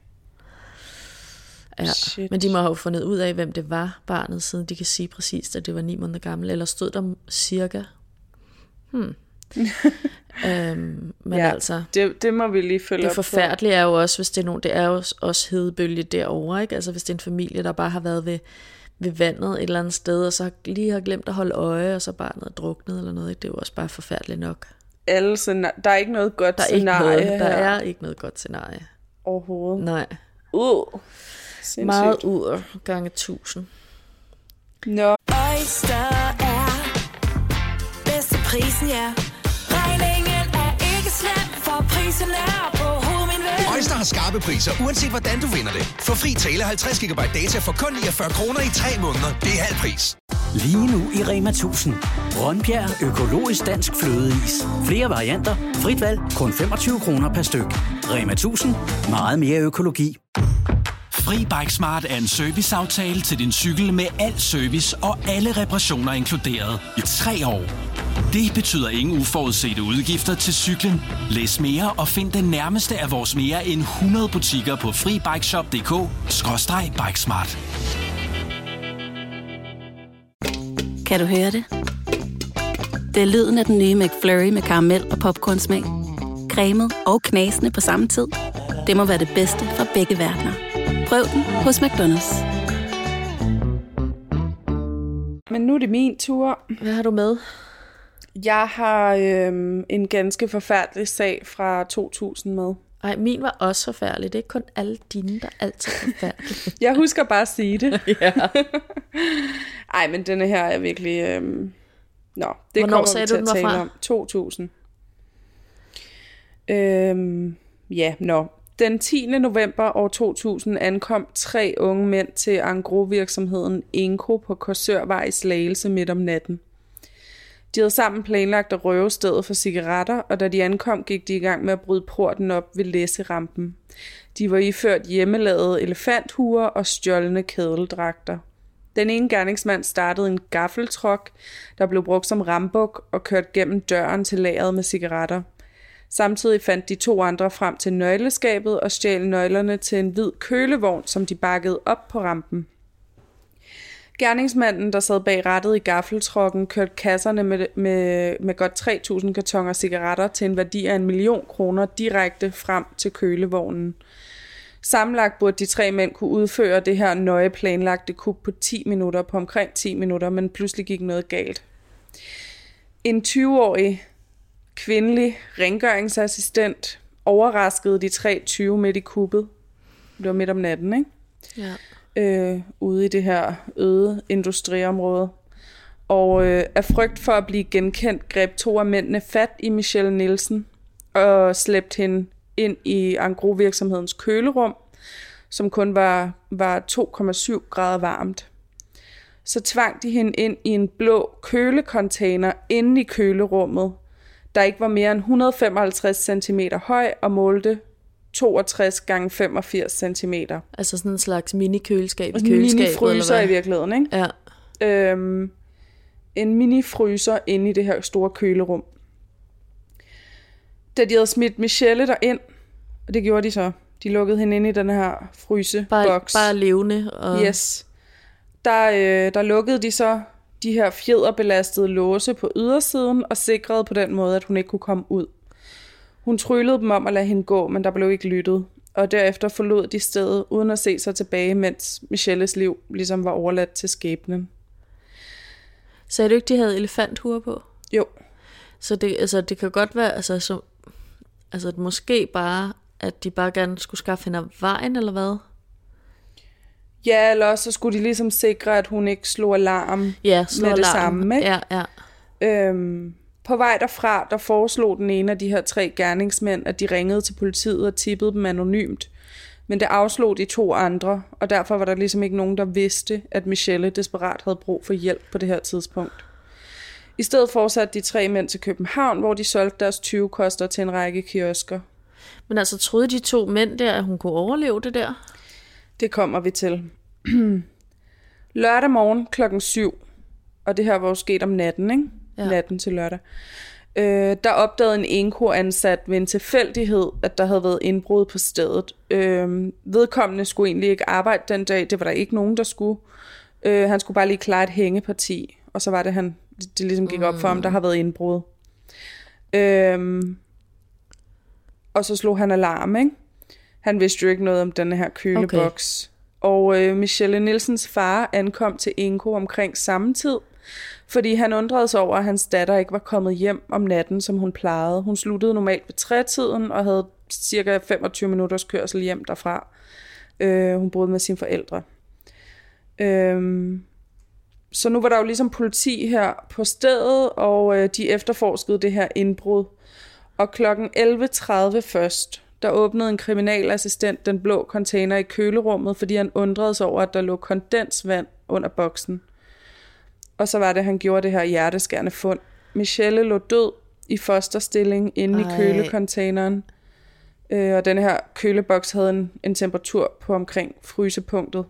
Ja, Shit. Men de må have fundet ud af, hvem det var, barnet, siden de kan sige præcis, at det var ni måneder gammel, eller stod der cirka? Hmm. øhm, men ja, altså det, det må vi lige følge op på. Det forfærdelige er jo også, hvis det er nogen, det er jo også hedebølge derovre, ikke? Altså hvis det er en familie, der bare har været ved, ved vandet et eller andet sted, og så lige har glemt at holde øje, og så barnet er druknet eller noget, ikke? Det er jo også bare forfærdeligt nok. Alle scenar- der er ikke noget godt der er scenarie ikke noget, Der er ikke noget godt scenarie. Overhovedet. Nej. Uh. Sindssygt. Meget ud gange tusind. Nå. Oyster er bedste prisen, ja. Regningen er ikke slem, for prisen er på hovedet, min ven. Oyster har skarpe priser, uanset hvordan du vinder det. For fri tale halvtreds gigabyte data for kun niogfyrre kroner i tre måneder. Det er halv pris. Lige nu i Rema tusind. Rønbjerg økologisk dansk flødeis. Flere varianter, frit valg, kun femogtyve kroner per styk. Rema tusind. Meget mere økologi. Fri Bikesmart er en serviceaftale til din cykel med al service og alle reparationer inkluderet i tre år. Det betyder ingen uforudsete udgifter til cyklen. Læs mere og find den nærmeste af vores mere end hundrede butikker på FriBikeShop punktum d k skråstreg bikesmart. Kan du høre det? Det er lyden af den nye McFlurry med karamel og popcornsmag. Cremet og knasende på samme tid. Det må være det bedste fra begge verdener. Prøv den hos McDonald's. Men nu er det min tur. Hvad har du med? Jeg har øhm, en ganske forfærdelig sag fra to tusind med. Ej, min var også forfærdelig. Det er ikke kun alle dine, der altid er forfærdelige. Jeg husker bare at sige det. Ja. Ej, men denne her er virkelig... Øhm... Nå, det Hvornår kommer sagde vi til du, at den var tale fra? om. to tusind. Øhm... Ja, nå. Den tiende november år to tusind ankom tre unge mænd til engros-virksomheden Inco på Korsørvej i Slagelse midt om natten. De havde sammen planlagt at røve stedet for cigaretter, og da de ankom, gik de i gang med at bryde porten op ved læsserampen. De var iført hjemmelavede elefanthuer og stjålne kædeldragter. Den ene gerningsmand startede en gaffeltruck, der blev brugt som rambuk og kørt gennem døren til lageret med cigaretter. Samtidig fandt de to andre frem til nøgleskabet og stjal nøglerne til en hvid kølevogn, som de bakkede op på rampen. Gerningsmanden, der sad bag rattet i gaffeltrucken, kørte kasserne med, med, med godt tre tusind kartoner cigaretter til en værdi af en million kroner direkte frem til kølevognen. Sammenlagt burde de tre mænd kunne udføre det her nøje planlagte kup på ti minutter, på omkring ti minutter, men pludselig gik noget galt. En tyve-årig kvindelig rengøringsassistent overraskede de tre tyve midt i kuppet. Det var midt om natten, ikke? Ja. øh, ude i det her øde industriområde. Og øh, af frygt for at blive genkendt, greb to af mændene fat i Michelle Nielsen og slæbte hende ind i Engros-virksomhedens kølerum, som kun var, var to komma syv grader varmt. Så tvang de hende ind i en blå kølecontainer inde i kølerummet, der ikke var mere end et hundrede og femoghalvtreds centimeter høj og målte toogtres gange femogfirs centimeter. Altså sådan en slags mini-køleskab i køleskabet? Mini-fryser i virkeligheden, ikke? Ja. Øhm, en mini-fryser inde i det her store kølerum. Da de havde smidt Michelle derind, og det gjorde de så, de lukkede hende ind i den her fryseboks. Bare, bare levende? Og... Yes. Der, øh, der lukkede de så de her fjederbelastede låse på ydersiden og sikrede på den måde, at hun ikke kunne komme ud. Hun tryllede dem om at lade hende gå, men der blev ikke lyttet. Og derefter forlod de stedet uden at se sig tilbage, mens Michelles liv ligesom var overladt til skæbnen. Sagde du ikke, de havde elefanthuer på? Jo. Så det, altså, det kan godt være, altså, så, altså måske bare, at de bare gerne skulle skaffe hende af vejen, eller hvad? Ja, eller også så skulle de ligesom sikre, at hun ikke slog alarm ja, slå med alarm. det samme. Ikke? Ja, ja. Øhm, på vej derfra, der foreslog den ene af de her tre gerningsmænd, at de ringede til politiet og tippede dem anonymt. Men det afslog de to andre, og derfor var der ligesom ikke nogen, der vidste, at Michelle desperat havde brug for hjælp på det her tidspunkt. I stedet fortsatte de tre mænd til København, hvor de solgte deres tyvekoster til en række kiosker. Men altså, troede de to mænd der, at hun kunne overleve det der? Det kommer vi til. Lørdag morgen klokken syv, og det her var jo sket om natten, ikke? Ja. Natten til lørdag. Øh, der opdagede en Enco-ansat ved en tilfældighed, at der havde været indbrud på stedet. Øh, vedkommende skulle egentlig ikke arbejde den dag, det var der ikke nogen, der skulle. Øh, han skulle bare lige klare et hængeparti, og så var det, han, det ligesom gik op for ham, der har været indbrud. Øh, og så slog han alarm, ikke? Han vidste jo ikke noget om den her køleboks. Okay. Og øh, Michelle Nielsens far ankom til Enco omkring samme tid, fordi han undrede sig over, at hans datter ikke var kommet hjem om natten, som hun plejede. Hun sluttede normalt ved trætiden og havde cirka femogtyve minutters kørsel hjem derfra. Øh, hun boede med sine forældre. Øh, så nu var der jo ligesom politi her på stedet, og øh, de efterforskede det her indbrud. Og klokken elleve tredive først, der åbnede en kriminalassistent den blå container i kølerummet, fordi han undrede sig over, at der lå kondensvand under boksen. Og så var det, han gjorde det her hjerteskærende fund. Michelle lå død i fosterstilling inde Ej. i kølecontaineren. Øh, og den her køleboks havde en, en temperatur på omkring frysepunktet.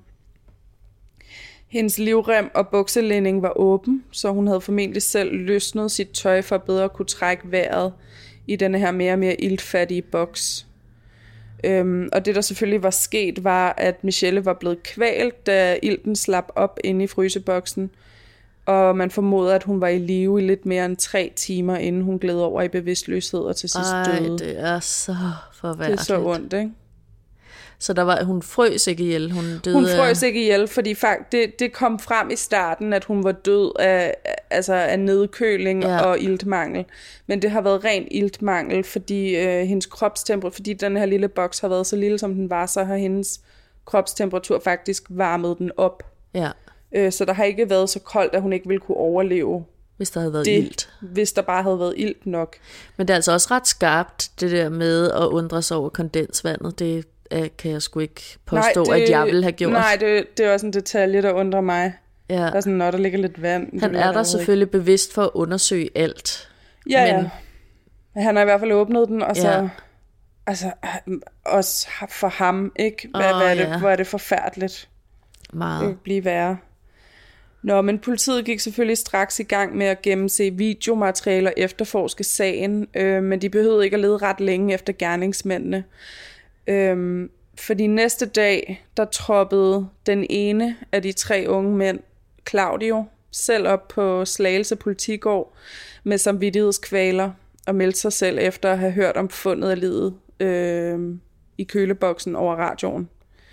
Hendes livrem og bukselænding var åben, så hun havde formentlig selv løsnet sit tøj for at bedre kunne trække vejret i denne her mere og mere iltfattige boks. Øhm, og det, der selvfølgelig var sket, var, at Michelle var blevet kvalt, da ilten slap op inde i fryseboksen. Og man formoder, at hun var i live i lidt mere end tre timer, inden hun gled over i bevidstløshed og til sidst døde. Ej, det er så forfærdeligt. Det er så ondt, ikke? Så der var, hun frøs ikke ihjel? Hun, døde hun frøs ikke ihjel, fordi fakt, det, det kom frem i starten, at hun var død af, altså af nedkøling ja. og iltmangel. Men det har været ren iltmangel, fordi øh, hendes kropstemperatur, fordi den her lille boks har været så lille, som den var, så har hendes kropstemperatur faktisk varmet den op. Ja. Øh, så der har ikke været så koldt, at hun ikke ville kunne overleve. Hvis der havde været det, ilt. Hvis der bare havde været ilt nok. Men det er altså også ret skarpt, det der med at undre sig over kondensvandet. Det kan jeg sgu ikke påstå, nej, det, at jeg ville have gjort. Nej, det, det er også en detalje, der undrer mig. Ja. Der er sådan, når der ligger lidt vand. Han er der selvfølgelig ikke. bevidst for at undersøge alt. Ja, men... ja. Han har i hvert fald åbnet den, og så... Ja. Altså, også for ham, ikke? Hvad, oh, hvad er det, ja. Hvor er det forfærdeligt. Meget. Det vil blive værre. Nå, men politiet gik selvfølgelig straks i gang med at gennemse videomateriale og efterforske sagen, øh, men de behøvede ikke at lede ret længe efter gerningsmændene. Øhm, fordi næste dag, der troppede den ene af de tre unge mænd, Claudio, selv op på Slagelse Politigård med samvittighedskvaler og meldte sig selv efter at have hørt om fundet af livet øh, i køleboksen over radioen.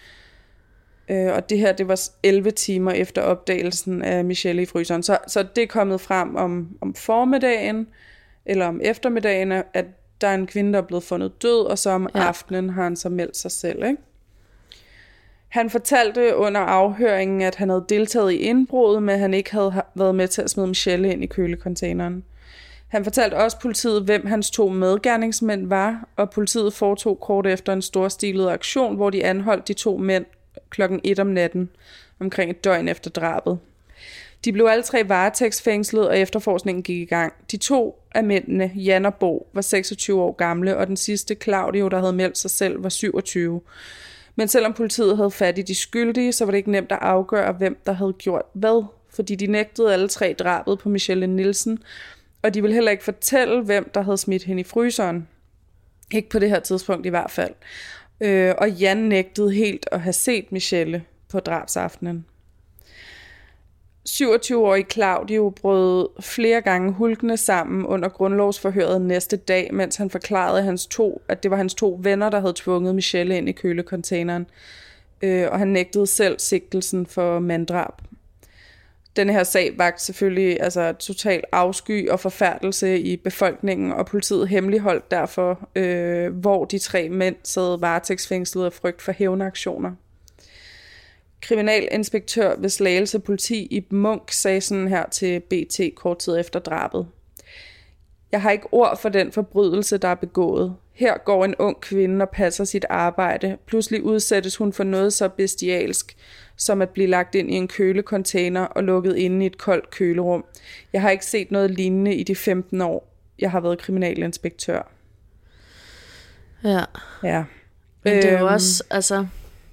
Øh, og det her, det var elleve timer efter opdagelsen af Michelle i fryseren. Så, så det er kommet frem om, om formiddagen, eller om eftermiddagen, at der er en kvinde, der er blevet fundet død, og så om ja. aftenen har han så meldt sig selv, ikke? Han fortalte under afhøringen, at han havde deltaget i indbruddet, men han ikke havde været med til at smide Michelle ind i kølecontaineren. Han fortalte også politiet, hvem hans to medgerningsmænd var, og politiet foretog kort efter en storstilet aktion, hvor de anholdt de to mænd klokken et om natten, omkring et døgn efter drabet. De blev alle tre varetægtsfængslet, og efterforskningen gik i gang. De to af mændene, Jan og Bo, var seksogtyve år gamle, og den sidste, Claudio, der havde meldt sig selv, var syvogtyve. Men selvom politiet havde fat i de skyldige, så var det ikke nemt at afgøre, hvem der havde gjort hvad, fordi de nægtede alle tre drabet på Michelle Nielsen, og de ville heller ikke fortælle, hvem der havde smidt hende i fryseren. Ikke på det her tidspunkt i hvert fald. Øh, og Jan nægtede helt at have set Michelle på drabsaftenen. syvogtyve-årige Claudio brød flere gange hulkende sammen under grundlovsforhøret næste dag, mens han forklarede, hans to, at det var hans to venner, der havde tvunget Michelle ind i kølecontaineren. Øh, og han nægtede selv sigtelsen for manddrab. Denne her sag vagt selvfølgelig altså, total afsky og forfærdelse i befolkningen, og politiet hemmeligholdt derfor, øh, hvor de tre mænd sad varetægtsfængslet af frygt for hævnaktioner. Kriminalinspektør ved Slagelse politi i Munk sagde sådan her til B T kort tid efter drabet. Jeg har ikke ord for den forbrydelse, der er begået. Her går en ung kvinde og passer sit arbejde. Pludselig udsættes hun for noget så bestialsk, som at blive lagt ind i en kølecontainer og lukket inde i et koldt kølerum. Jeg har ikke set noget lignende i de femten år, jeg har været kriminalinspektør. Ja. Ja. Men det er jo Øhm. også, altså...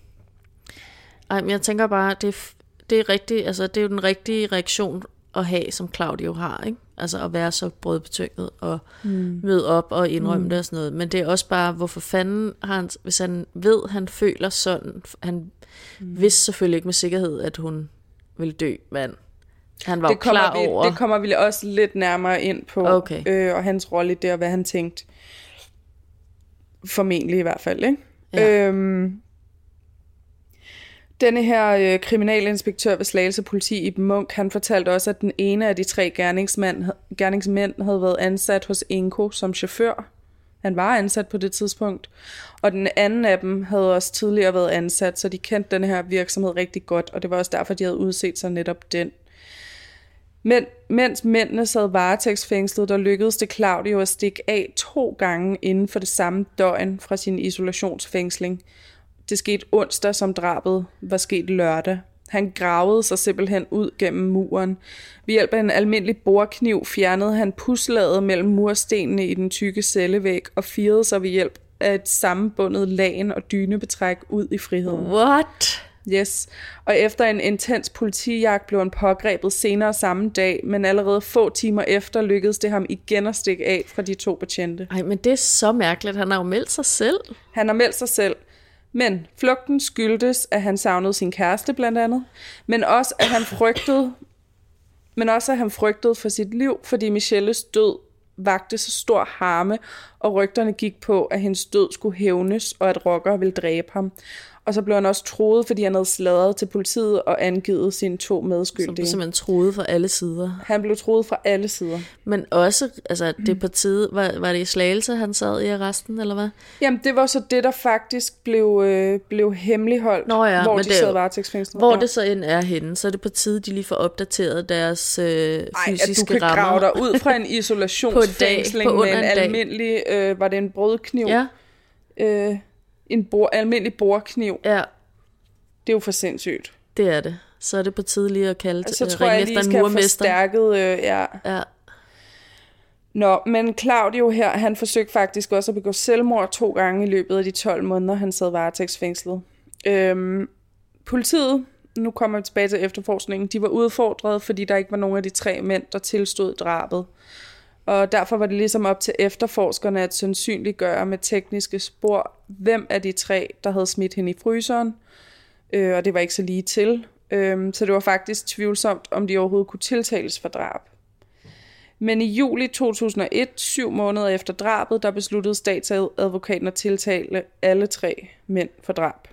Ej, men jeg tænker bare, det er, det er rigtigt, altså det er jo den rigtige reaktion at have, som Claudio har, ikke? Altså at være så brødbetynget og mm. møde op og indrømme mm. det og sådan noget. Men det er også bare, hvorfor fanden har han, hvis han ved, han føler sådan, han mm. vidste selvfølgelig ikke med sikkerhed, at hun ville dø, men han var det jo klar vi, over. Det kommer vi også lidt nærmere ind på, okay. øh, og hans rolle i det, og hvad han tænkte. Formentlig i hvert fald, ikke? Ja. Øhm, Denne her øh, kriminalinspektør ved Slagelse politi i Munk, han fortalte også, at den ene af de tre gerningsmænd, gerningsmænd havde været ansat hos Inco som chauffør. Han var ansat på det tidspunkt. Og den anden af dem havde også tidligere været ansat, så de kendte den her virksomhed rigtig godt, og det var også derfor, de havde udset sig netop den. Men mens mændene sad varetægtsfængslet, der lykkedes det Claudio at stikke af to gange inden for det samme døgn fra sin isolationsfængsling. Det skete onsdag, som drabet var sket lørdag. Han gravede sig simpelthen ud gennem muren. Ved hjælp af en almindelig bordkniv fjernede han puslaget mellem murstenene i den tykke cellevæg og firede sig ved hjælp af et sammenbundet lagen og dynebetræk ud i friheden. What? Yes. Og efter en intens politijagt blev han pågrebet senere samme dag, men allerede få timer efter lykkedes det ham igen at stikke af fra de to betjente. Ej, men det er så mærkeligt. Han har jo meldt sig selv. Han har meldt sig selv. Men flugten skyldtes, at han savnede sin kæreste blandt andet, men også at han frygtede, men også at han frygtede for sit liv, fordi Michelles død vagte så stor harme, og rygterne gik på, at hendes død skulle hævnes, og at rockere ville dræbe ham. Og så blev han også truet, fordi han havde sladret til politiet og angivet sine to medskyldige. Som simpelthen truet fra alle sider. Han blev truet fra alle sider. Men også, altså det på tide, var, var det i Slagelse, han sad i arresten, eller hvad? Jamen, det var så det, der faktisk blev, øh, blev hemmeligholdt, Nå ja, hvor men de det, sad varetægtsfængslet. Hvor ja. det så end er henne, så er det på tide, de lige får opdateret deres øh, Ej, fysiske rammer. Ej, at du kan rammer. grave dig ud fra en isolationsfængsling på, med en, en almindelig, øh, var det en brødkniv? Ja. Øh, en bord, almindelig bordkniv. Ja. Det er jo for sindssygt. Det er det. Så er det på tide lige at kalde altså, til, så tror jeg lige skal have forstærket, øh, ja. ja. Nå, men Claudio her, han forsøgte faktisk også at begå selvmord to gange i løbet af de tolv måneder, han sad varetægtsfængslet. Øhm, politiet, nu kommer vi tilbage til efterforskningen, de var udfordret, fordi der ikke var nogen af de tre mænd, der tilstod drabet. Og derfor var det ligesom op til efterforskerne at sandsynliggøre med tekniske spor, hvem af de tre, der havde smidt hende i fryseren. Øh, og det var ikke så lige til. Øh, så det var faktisk tvivlsomt, om de overhovedet kunne tiltales for drab. Men i juli to tusind og et, syv måneder efter drabet, der besluttede statsadvokaten at tiltale alle tre mænd for drab.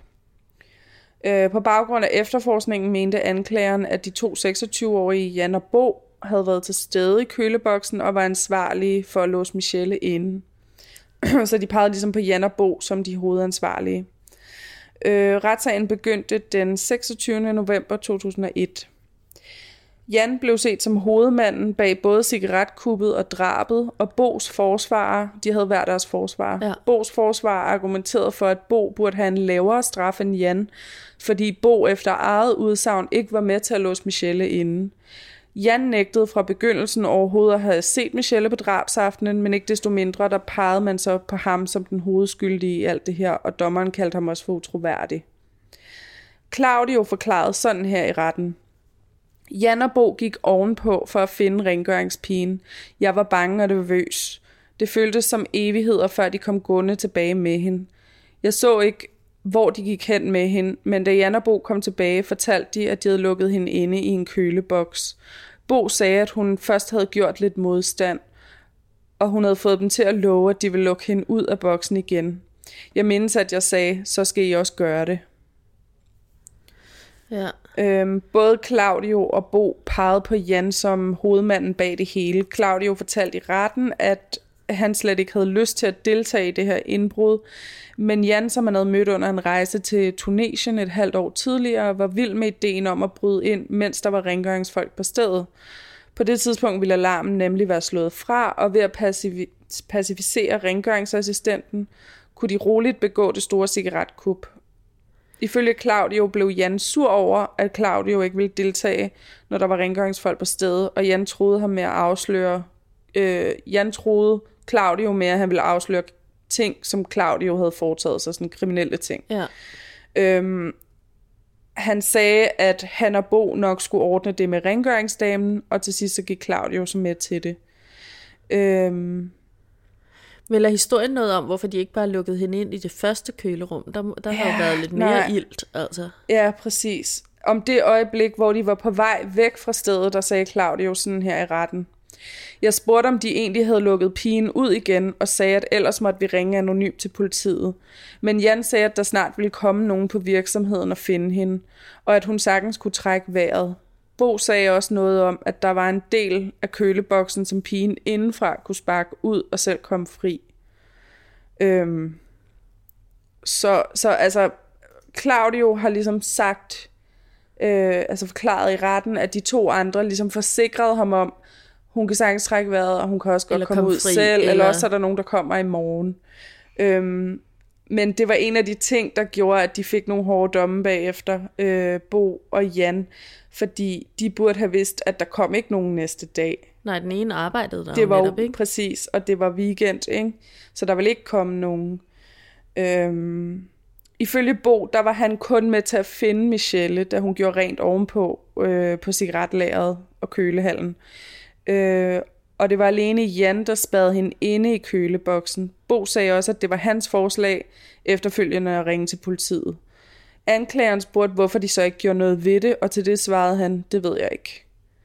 Øh, på baggrund af efterforskningen mente anklageren, at de to seksogtyve-årige Jan og Bo havde været til stede i køleboksen og var ansvarlige for at låse Michelle inde. Så de pegede ligesom på Jan og Bo som de hovedansvarlige. Øh, retssagen begyndte den seksogtyvende november to tusind og et. Jan blev set som hovedmanden bag både cigaretkuppet og drabet, og Bos forsvarer, de havde hver deres forsvarer. Ja. Bos forsvarer argumenterede for, at Bo burde have en lavere straf end Jan, fordi Bo efter eget udsagn ikke var med til at låse Michelle inde. Jan nægtede fra begyndelsen overhovedet at have set Michelle på drabsaftenen, men ikke desto mindre, der pegede man så på ham som den hovedskyldige i alt det her, og dommeren kaldte ham også for utroværdig. Claudio forklarede sådan her i retten. Jan og Bo gik ovenpå for at finde rengøringspigen. Jeg var bange og nervøs. Det føltes som evigheder, før de kom gående tilbage med hende. Jeg så ikke, hvor de gik hen med hende, men da Jan og Bo kom tilbage, fortalte de, at de havde lukket hende inde i en køleboks. Bo sagde, at hun først havde gjort lidt modstand, og hun havde fået dem til at love, at de ville lukke hende ud af boksen igen. Jeg mindes, at jeg sagde, så skal I også gøre det. Ja. Øhm, både Claudio og Bo pegede på Jan som hovedmanden bag det hele. Claudio fortalte i retten, at han slet ikke havde lyst til at deltage i det her indbrud, men Jan, som han havde mødt under en rejse til Tunesien et halvt år tidligere, var vild med ideen om at bryde ind, mens der var rengøringsfolk på stedet. På det tidspunkt ville alarmen nemlig være slået fra, og ved at pacifi- pacificere rengøringsassistenten, kunne de roligt begå det store cigaretkup. Ifølge Claudio blev Jan sur over, at Claudio ikke ville deltage, når der var rengøringsfolk på stedet, og Jan troede ham med at afsløre, øh, Jan troede Claudio med, at han ville afsløre ting, som Claudio havde foretaget sig, sådan kriminelle ting. Ja. Øhm, han sagde, at han og Bo nok skulle ordne det med rengøringsdamen, og til sidst så gik Claudio så med til det. Øhm, Vel er historien noget om, hvorfor de ikke bare lukkede hende ind i det første kølerum? Der, der ja, har jo været lidt mere nej. ildt, altså. Ja, præcis. Om det øjeblik, hvor de var på vej væk fra stedet, der sagde Claudio sådan her i retten. Jeg spurgte, om de egentlig havde lukket pigen ud igen, og sagde, at ellers måtte vi ringe anonymt til politiet. Men Jan sagde, at der snart ville komme nogen på virksomheden og finde hende, og at hun sagtens kunne trække vejret. Bo sagde også noget om, at der var en del af køleboksen, som pigen indenfra kunne sparke ud og selv komme fri. Øhm. Så, så altså, Claudio har ligesom sagt, øh, altså forklaret i retten, at de to andre ligesom forsikrede ham om, hun kan sagtens trække vejret, og hun kan også godt komme ud fri, selv, eller... eller også er der nogen, der kommer i morgen. Øhm, men det var en af de ting, der gjorde, at de fik nogle hårde domme bagefter, øh, Bo og Jan, fordi de burde have vidst, at der kom ikke nogen næste dag. Nej, den ene arbejdede der. Det var netop, ikke? Præcis, og det var weekend, ikke? Så der ville ikke komme nogen. Øhm, ifølge Bo, der var han kun med til at finde Michelle, da hun gjorde rent ovenpå øh, på cigaretlageret og kølehallen. Øh, og det var alene Jan, der spærrede hende inde i køleboksen. Bo sagde også, at det var hans forslag efterfølgende at ringe til politiet. Anklageren spurgte, hvorfor de så ikke gjorde noget ved det, og til det svarede han, det ved jeg ikke.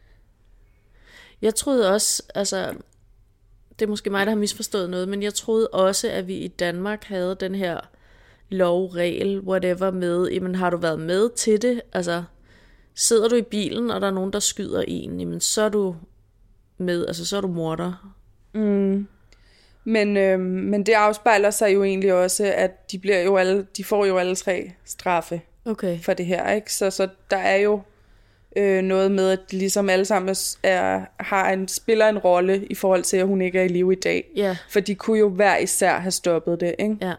Jeg troede også, altså, det er måske mig, der har misforstået noget, men jeg troede også, at vi i Danmark havde den her lovregel, whatever med, jamen har du været med til det? Altså, sidder du i bilen, og der er nogen, der skyder en, jamen så er du med, altså så er du morder. Mm. Men, øh, men det afspejler sig jo egentlig også, at de, bliver jo alle, de får jo alle tre straffe okay. for det her, ikke? Så, så der er jo øh, noget med, at de ligesom alle sammen er, har en, spiller en rolle i forhold til, at hun ikke er i live i dag. Yeah. For de kunne jo hver især have stoppet det, ikke? Ja.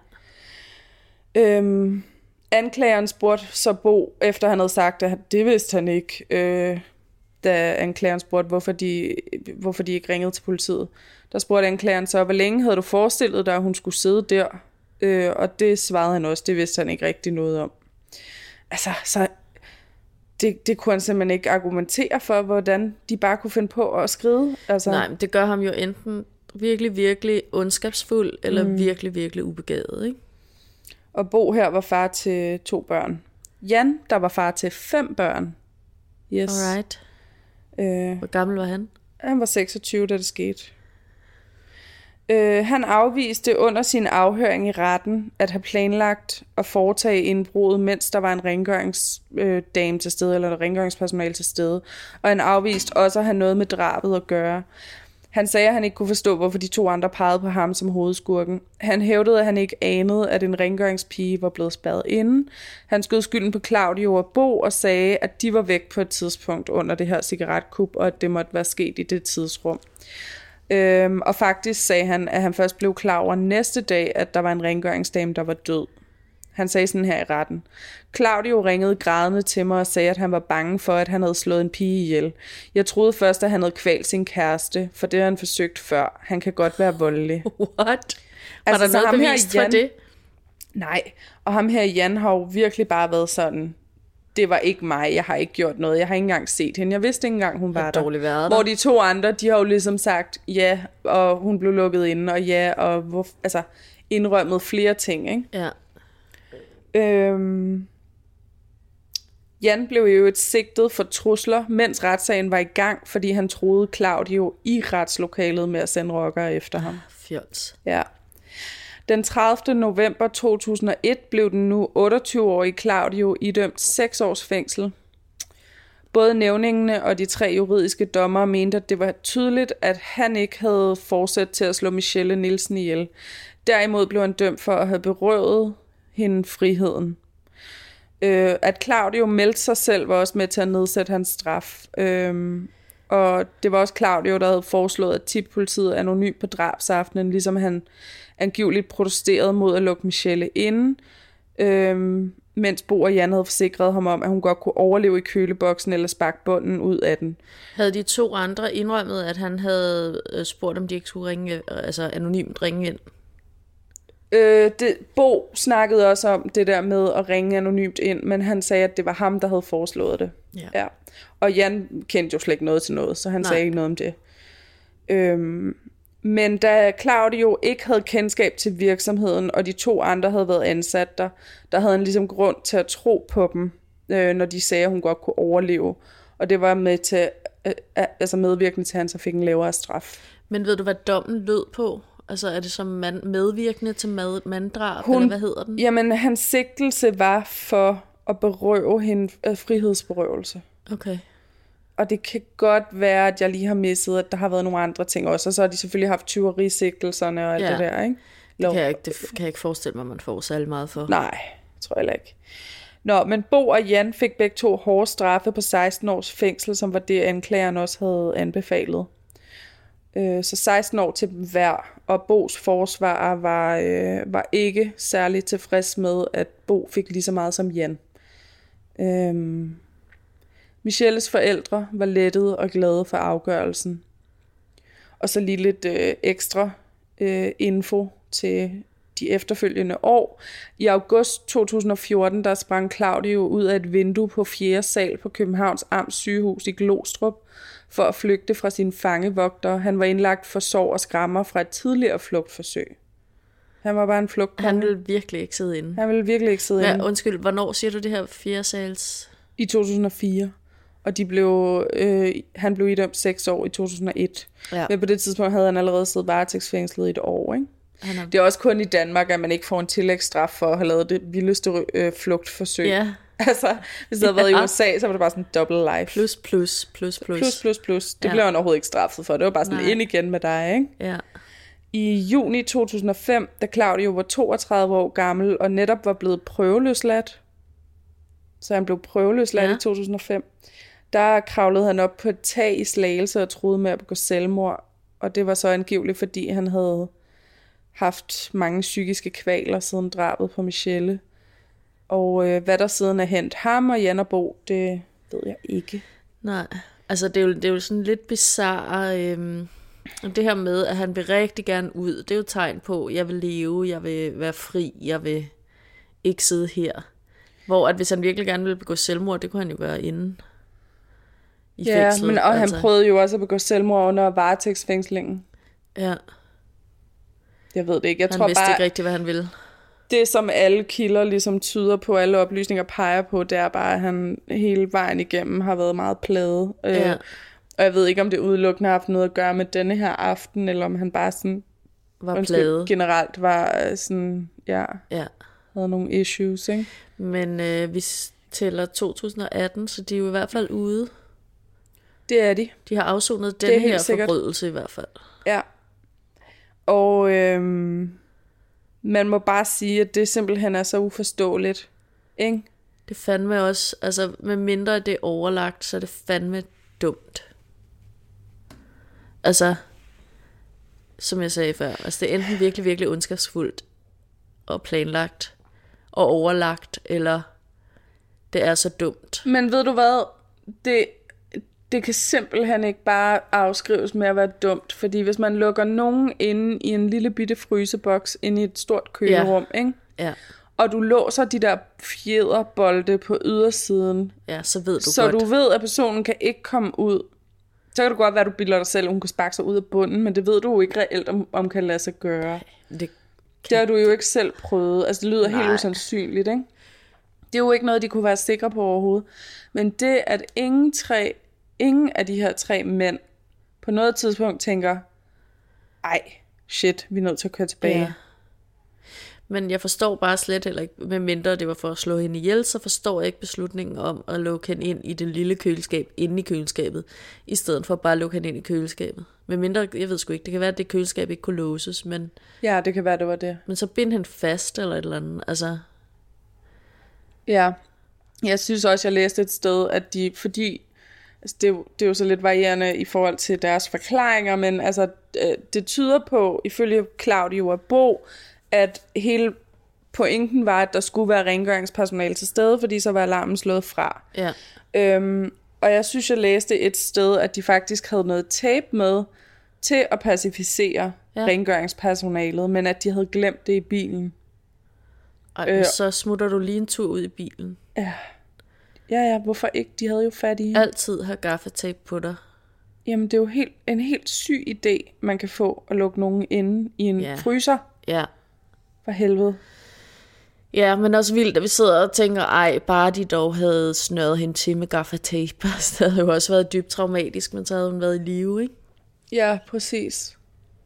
Øhm, anklageren spurgte så Bo, efter han havde sagt, at det vidste han ikke, øh, da anklageren spurgte, hvorfor de, hvorfor de ikke ringede til politiet. Der spurgte anklageren så, hvor længe havde du forestillet dig, at hun skulle sidde der? Øh, og det svarede han også, det vidste han ikke rigtig noget om. Altså, så det, det kunne han simpelthen ikke argumentere for, hvordan de bare kunne finde på at skrive. Altså. Nej, men det gør ham jo enten virkelig, virkelig ondskabsfuld, eller mm. virkelig, virkelig ubegavet, ikke? Og Bo her var far til to børn. Jan, der var far til fem børn. Yes. Alright. Øh, Hvor gammel var han? Han var seksogtyve, da det skete. Øh, han afviste under sin afhøring i retten at have planlagt at foretage indbruddet, mens der var en rengøringsdame til stede, eller en rengøringspersonale til stede. Og han afviste også at have noget med drabet at gøre. Han sagde, at han ikke kunne forstå, hvorfor de to andre pegede på ham som hovedskurken. Han hævdede, at han ikke anede, at en rengøringspige var blevet spærret inde. Han skød skylden på Claudio og Bo og sagde, at de var væk på et tidspunkt under det her cigaretkup, og at det måtte være sket i det tidsrum. Øhm, og faktisk sagde han, at han først blev klar over næste dag, at der var en rengøringsdame, der var død. Han sagde sådan her i retten. Claudio ringede grædende til mig og sagde, at han var bange for, at han havde slået en pige ihjel. Jeg troede først, at han havde kvalt sin kæreste, for det har han forsøgt før. Han kan godt være voldelig. What? Var altså, der noget bevist for det? Nej, og ham her Jan har jo virkelig bare været sådan, det var ikke mig, jeg har ikke gjort noget, jeg har ikke engang set hende, jeg vidste ikke engang, hun var der. der. Hvor de to andre, de har jo ligesom sagt ja, og hun blev lukket inde, og ja, og hvor, altså indrømmet flere ting, ikke? Ja. Øhm, Jan blev jo et sigtet for trusler, mens retssagen var i gang, fordi han troede Claudio i retslokalet med at sende rockere efter ham. Fjols. Ja. Den tredivte november to tusind og et blev den nu otteogtyve-årige Claudio idømt seks års fængsel. Både nævningene og de tre juridiske dommere mente, at det var tydeligt, at han ikke havde fortsat til at slå Michelle Nielsen ihjel. Derimod blev han dømt for at have berøvet hende friheden. Øh, at Claudio meldte sig selv var også med til at nedsætte hans straf. Øh, og det var også Claudio, der havde foreslået, at tippolitiet anonymt på drabsaftenen, ligesom han angiveligt protesterede mod at lukke Michelle inde, øh, mens Bo og Jan havde forsikret ham om, at hun godt kunne overleve i køleboksen eller sparke bunden ud af den. Havde de to andre indrømmet, at han havde spurgt, om de ikke skulle ringe, altså anonymt ringe ind? Øh, det, Bo snakkede også om det der med at ringe anonymt ind, men han sagde, at det var ham, der havde foreslået det. Ja. Ja. Og Jan kendte jo slet ikke noget til noget, så han Nej. sagde ikke noget om det. Øhm, men da Claudio ikke havde kendskab til virksomheden, og de to andre havde været ansat der, der havde han ligesom grund til at tro på dem, øh, når de sagde, at hun godt kunne overleve. Og det var med til, øh, altså medvirkende til, at han så fik en lavere straf. Men ved du, hvad dommen lød på? Altså er det som mand, medvirkende til mad, manddrab, hun, eller hvad hedder den? Jamen, hans sigtelse var for at berøve hende af frihedsberøvelse. Okay. Og det kan godt være, at jeg lige har misset, at der har været nogle andre ting også. Og så har de selvfølgelig haft tyverisigtelserne og alt ja. det der, ikke? Det kan, jeg ikke, det kan jeg ikke forestille mig, man får særlig meget for. Nej, tror jeg ikke. Nå, men Bo og Jan fik begge to hårde straffe på seksten års fængsel, som var det, anklageren også havde anbefalet. Så seksten år til dem hver, og Bos forsvarer var, øh, var ikke særlig tilfreds med, at Bo fik lige så meget som Jan. Øhm. Michelles forældre var lettede og glade for afgørelsen. Og så lige lidt øh, ekstra øh, info til de efterfølgende år. I august to tusind og fjorten, der sprang Claudio ud af et vindue på fjerde sal på Københavns Amts sygehus i Glostrup for at flygte fra sine fangevogtere. Han var indlagt for sorg og skrammer fra et tidligere flugtforsøg. Han var bare en flugt. Han ville virkelig ikke sidde inde. Han ville virkelig ikke sidde Hva, inde. Undskyld, hvornår siger du det her fjerde sals? I to tusind og fire. Og de blev, øh, han blev idømt seks år i to tusind og et. Ja. Men på det tidspunkt havde han allerede siddet varetægtsfængslet i et år, ikke? Er... Det er også kun i Danmark, at man ikke får en tillægsstraf for at have lavet det vildeste øh, flugtforsøg. Ja. Altså, hvis det havde været ja. i U S A, så var det bare sådan double life. Plus, plus, plus, plus. Plus, plus, plus. Det ja. blev han overhovedet ikke straffet for. Det var bare sådan Nej. ind igen med dig, ikke? Ja. I juni to tusind og fem, da Claudio var toogtredive år gammel, og netop var blevet prøveløsladt, så han blev prøveløsladt ja. i to tusind og fem, der kravlede han op på et tag i Slagelse og troede med at begå selvmord. Og det var så angiveligt, fordi han havde haft mange psykiske kvaler siden drabet på Michelle. Og øh, hvad der siden er hent ham og Jan og Bo, det ved jeg ikke. Nej, altså det er jo, det er jo sådan lidt bizarre, øhm, det her med, at han vil rigtig gerne ud. Det er jo et tegn på, at jeg vil leve, jeg vil være fri, jeg vil ikke sidde her. Hvor at hvis han virkelig gerne ville begå selvmord, det kunne han jo gøre inden. I ja, fængslet, men og altså. Han prøvede jo også at begå selvmord under varetægtsfængslingen. Ja. Jeg ved det ikke. Jeg han tror vidste bare, ikke rigtigt, hvad han ville. Det, som alle kilder ligesom tyder på, alle oplysninger peger på, det er bare, at han hele vejen igennem har været meget plaget. Ja. Øh, og jeg ved ikke, om det udelukkende har haft noget at gøre med denne her aften, eller om han bare sådan var plaget. Generelt var sådan, ja, ja. havde nogle issues, ikke? Men øh, vi tæller to tusind og atten, så de er jo i hvert fald ude. Det er de. De har afsonet den Det er her helt sikkert. forbrydelse i hvert fald. Ja. Og øhm, man må bare sige, at det simpelthen er så uforståeligt. Ikke? Det fandme også, altså med mindre det er overlagt, så er det fandme dumt. Altså, som jeg sagde før, altså det er enten virkelig, virkelig ondskabsfuldt og planlagt og overlagt, eller det er så dumt. Men ved du hvad, det, det kan simpelthen ikke bare afskrives med at være dumt, fordi hvis man lukker nogen inde i en lille bitte fryseboks inde i et stort kølerum, ja. Ikke? Ja. Og du låser de der fjederbolde på ydersiden, ja, så ved du så godt. du ved, at personen kan ikke komme ud. Så kan det godt være, at du bilder dig selv, at hun kan sparke sig ud af bunden, men det ved du jo ikke reelt, om, om kan lade sig gøre. Det, kan... det har du jo ikke selv prøvet. Altså, det lyder Nej. helt usandsynligt, ikke? Det er jo ikke noget, de kunne være sikre på overhovedet. Men det, at ingen, tre, ingen af de her tre mænd på noget tidspunkt tænker, ej, shit, vi er nødt til at køre tilbage. Ja. Men jeg forstår bare slet heller ikke, med mindre det var for at slå hende ihjel, så forstår jeg ikke beslutningen om at lukke hende ind i det lille køleskab, inde i køleskabet, i stedet for bare at lukke hende ind i køleskabet. Med mindre, jeg ved sgu ikke, det kan være, at det køleskab ikke kunne låses, men... Ja, det kan være, det var det. Men så bind hende fast, eller et eller andet, altså... Ja, jeg synes også, jeg læste et sted, at de, fordi... Altså det, er jo, det er jo så lidt varierende i forhold til deres forklaringer, men altså, det tyder på, ifølge Claudio og Bo, at hele pointen var, at der skulle være rengøringspersonale til stede, fordi så var alarmen slået fra. Ja. Øhm, og jeg synes, jeg læste et sted, at de faktisk havde noget tape med til at pacificere ja. rengøringspersonalet, men at de havde glemt det i bilen. Ej, øh, så smutter du lige en tur ud i bilen. Ja. Ja, ja, hvorfor ikke? De havde jo fat i... Altid have gaffatape på dig. Jamen, det er jo helt, en helt syg idé, man kan få at lukke nogen inde i en ja. fryser. Ja. For helvede. Ja, men også vildt, at vi sidder og tænker, ej, bare de dog havde snøret hende til med gaffatape. Det havde jo også været dybt traumatisk, men så havde hun været i live, ikke? Ja, præcis.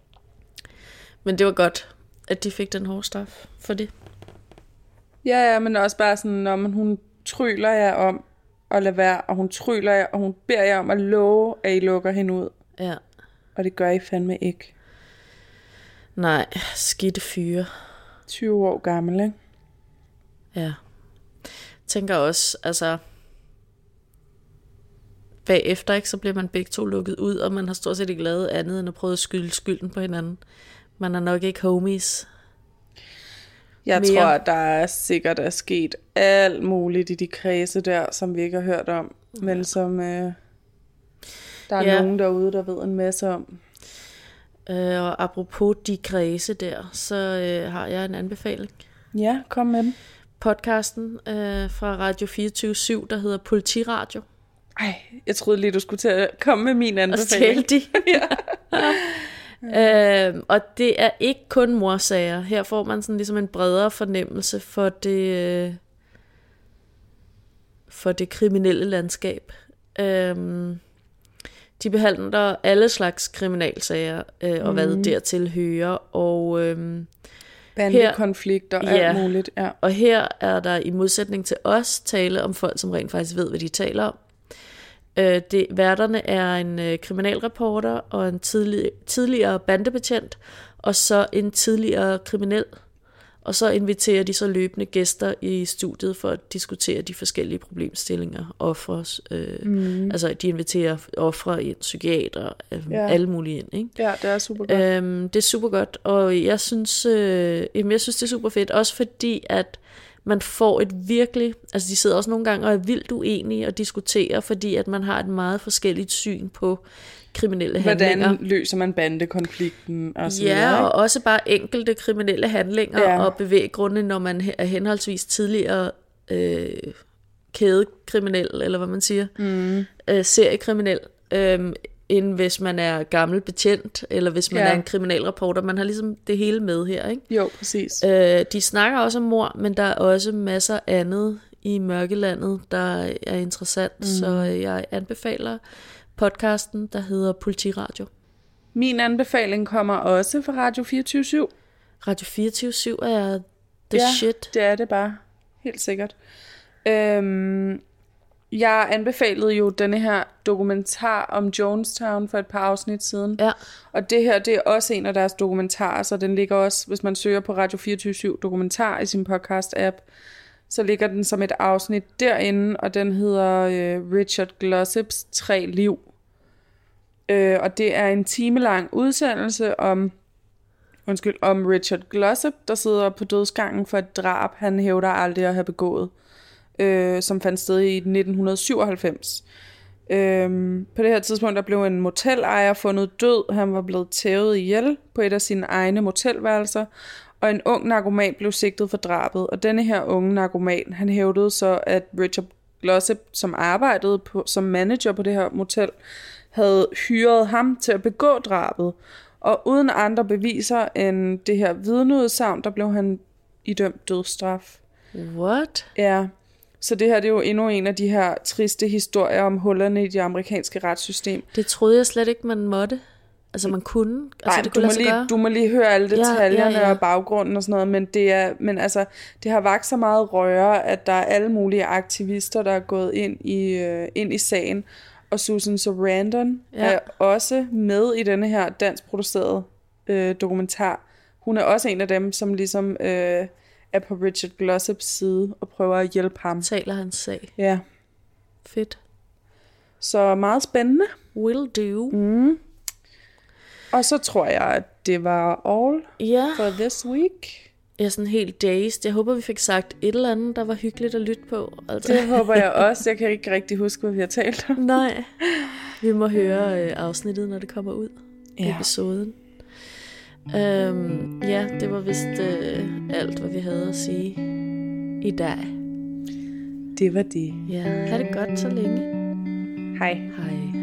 Men det var godt, at de fik den hårde straf for det. Ja, ja, men også bare sådan, når man, hun tryller jer om at lade være, og hun tryller jer, og hun beder jer om at love, at I lukker hende ud. Ja. Og det gør I fandme ikke. Nej, skidte fyre. tyve år gammel, ikke? Ja. Tænker også, altså... Bagefter, ikke, så bliver man begge to lukket ud, og man har stort set ikke lavet andet, end at prøve at skylde skylden på hinanden. Man er nok ikke homies. Jeg mere. tror, at der er sikkert er sket alt muligt i de kredse der, som vi ikke har hørt om, men ja. som øh, der er ja. nogen derude, der ved en masse om. Øh, og apropos de kredse der, så øh, har jeg en anbefaling. Ja, kom med den. Podcasten øh, fra Radio fireogtyve syv, der hedder Politiradio. Ej, jeg troede lige, du skulle til at komme med min anbefaling. Og stjæle de. ja. øh, og det er ikke kun morsager. Her får man sådan ligesom en bredere fornemmelse for det, øh, for det kriminelle landskab. Øh, de behandler alle slags kriminalsager, øh, og mm. hvad dertil hører. Og... Øh, bandekonflikter og ja, alt muligt. Ja. Og her er der i modsætning til os tale om folk, som rent faktisk ved, hvad de taler om. Øh, det, værterne er en øh, kriminalreporter og en tidlig, tidligere bandebetjent, og så en tidligere kriminel. Og så inviterer de så løbende gæster i studiet for at diskutere de forskellige problemstillinger. Offres, øh, mm. Altså de inviterer ofre ind, psykiater, øh, ja. alle mulige ind. Ikke? Ja, det er super godt. Øhm, det er super godt, og jeg synes, øh, jamen, jeg synes det er super fedt, også fordi at man får et virkelig, altså de sidder også nogle gange og er vildt uenige og diskuterer, fordi at man har et meget forskelligt syn på kriminelle handlinger. Hvordan løser man bandekonflikten? Og så ja, videre, og også bare enkelte kriminelle handlinger ja. og bevæggrunde, når man er henholdsvis tidligere øh, kædekriminel, eller hvad man siger, mm. øh, seriekriminel, øh, end hvis man er gammel betjent, eller hvis man ja. er en kriminalreporter. Man har ligesom det hele med her, ikke? Jo, præcis. Øh, de snakker også om mord, men der er også masser andet i mørkelandet, der er interessant, mm. så jeg anbefaler podcasten, der hedder Politiradio. Min anbefaling kommer også fra Radio fireogtyve syv. Radio fireogtyve syv er the ja, shit. det er det bare. Helt sikkert. Øhm, Jeg anbefalede jo denne her dokumentar om Jonestown for et par afsnit siden. Ja. Og det her, det er også en af deres dokumentarer, så den ligger også, hvis man søger på Radio fireogtyve syv dokumentar i sin podcast-app, så ligger den som et afsnit derinde, og den hedder øh, Richard Glossips Tre Liv. Øh, og det er en timelang udsendelse om, undskyld, om Richard Glossip, der sidder på dødsgangen for et drab, han hævder aldrig at have begået, øh, som fandt sted i nitten syvoghalvfems. Øh, på det her tidspunkt, der blev en motelejer fundet død. Han var blevet tævet ihjel på et af sine egne motelværelser, og en ung narkoman blev sigtet for drabet. Og denne her unge narkoman, han hævdede så, at Richard Glossip, som arbejdede på, som manager på det her motel, havde hyret ham til at begå drabet. Og uden andre beviser end det her vidneudsagn, der blev han idømt dødsstraf. What? Ja, så det her det er jo endnu en af de her triste historier om hullerne i det amerikanske retssystem. Det troede jeg slet ikke, man måtte. Altså man kunne. Altså, Nej, det du, kunne må lige, du må lige høre alle detaljerne ja, ja, ja. og baggrunden og sådan noget, men det, er, men altså, det har vakt så meget røre, at der er alle mulige aktivister, der er gået ind i, uh, ind i sagen. Og Susan Sarandon ja. er også med i denne her danskproducerede øh, dokumentar. Hun er også en af dem, som ligesom øh, er på Richard Glossips side og prøver at hjælpe ham. Taler hans sag. Ja. Fedt. Så meget spændende. Will do. Mm. Og så tror jeg, at det var all ja. for this week. Jeg er sådan helt dazed. Jeg håber, vi fik sagt et eller andet, der var hyggeligt at lytte på. Altså. Det håber jeg også. Jeg kan ikke rigtig huske, hvad vi har talt om. Nej. Vi må høre øh, afsnittet, når det kommer ud. Ja. Episoden. Øhm, ja, det var vist øh, alt, hvad vi havde at sige i dag. Det var det. Ja, ha' det godt så længe. Hej. Hej.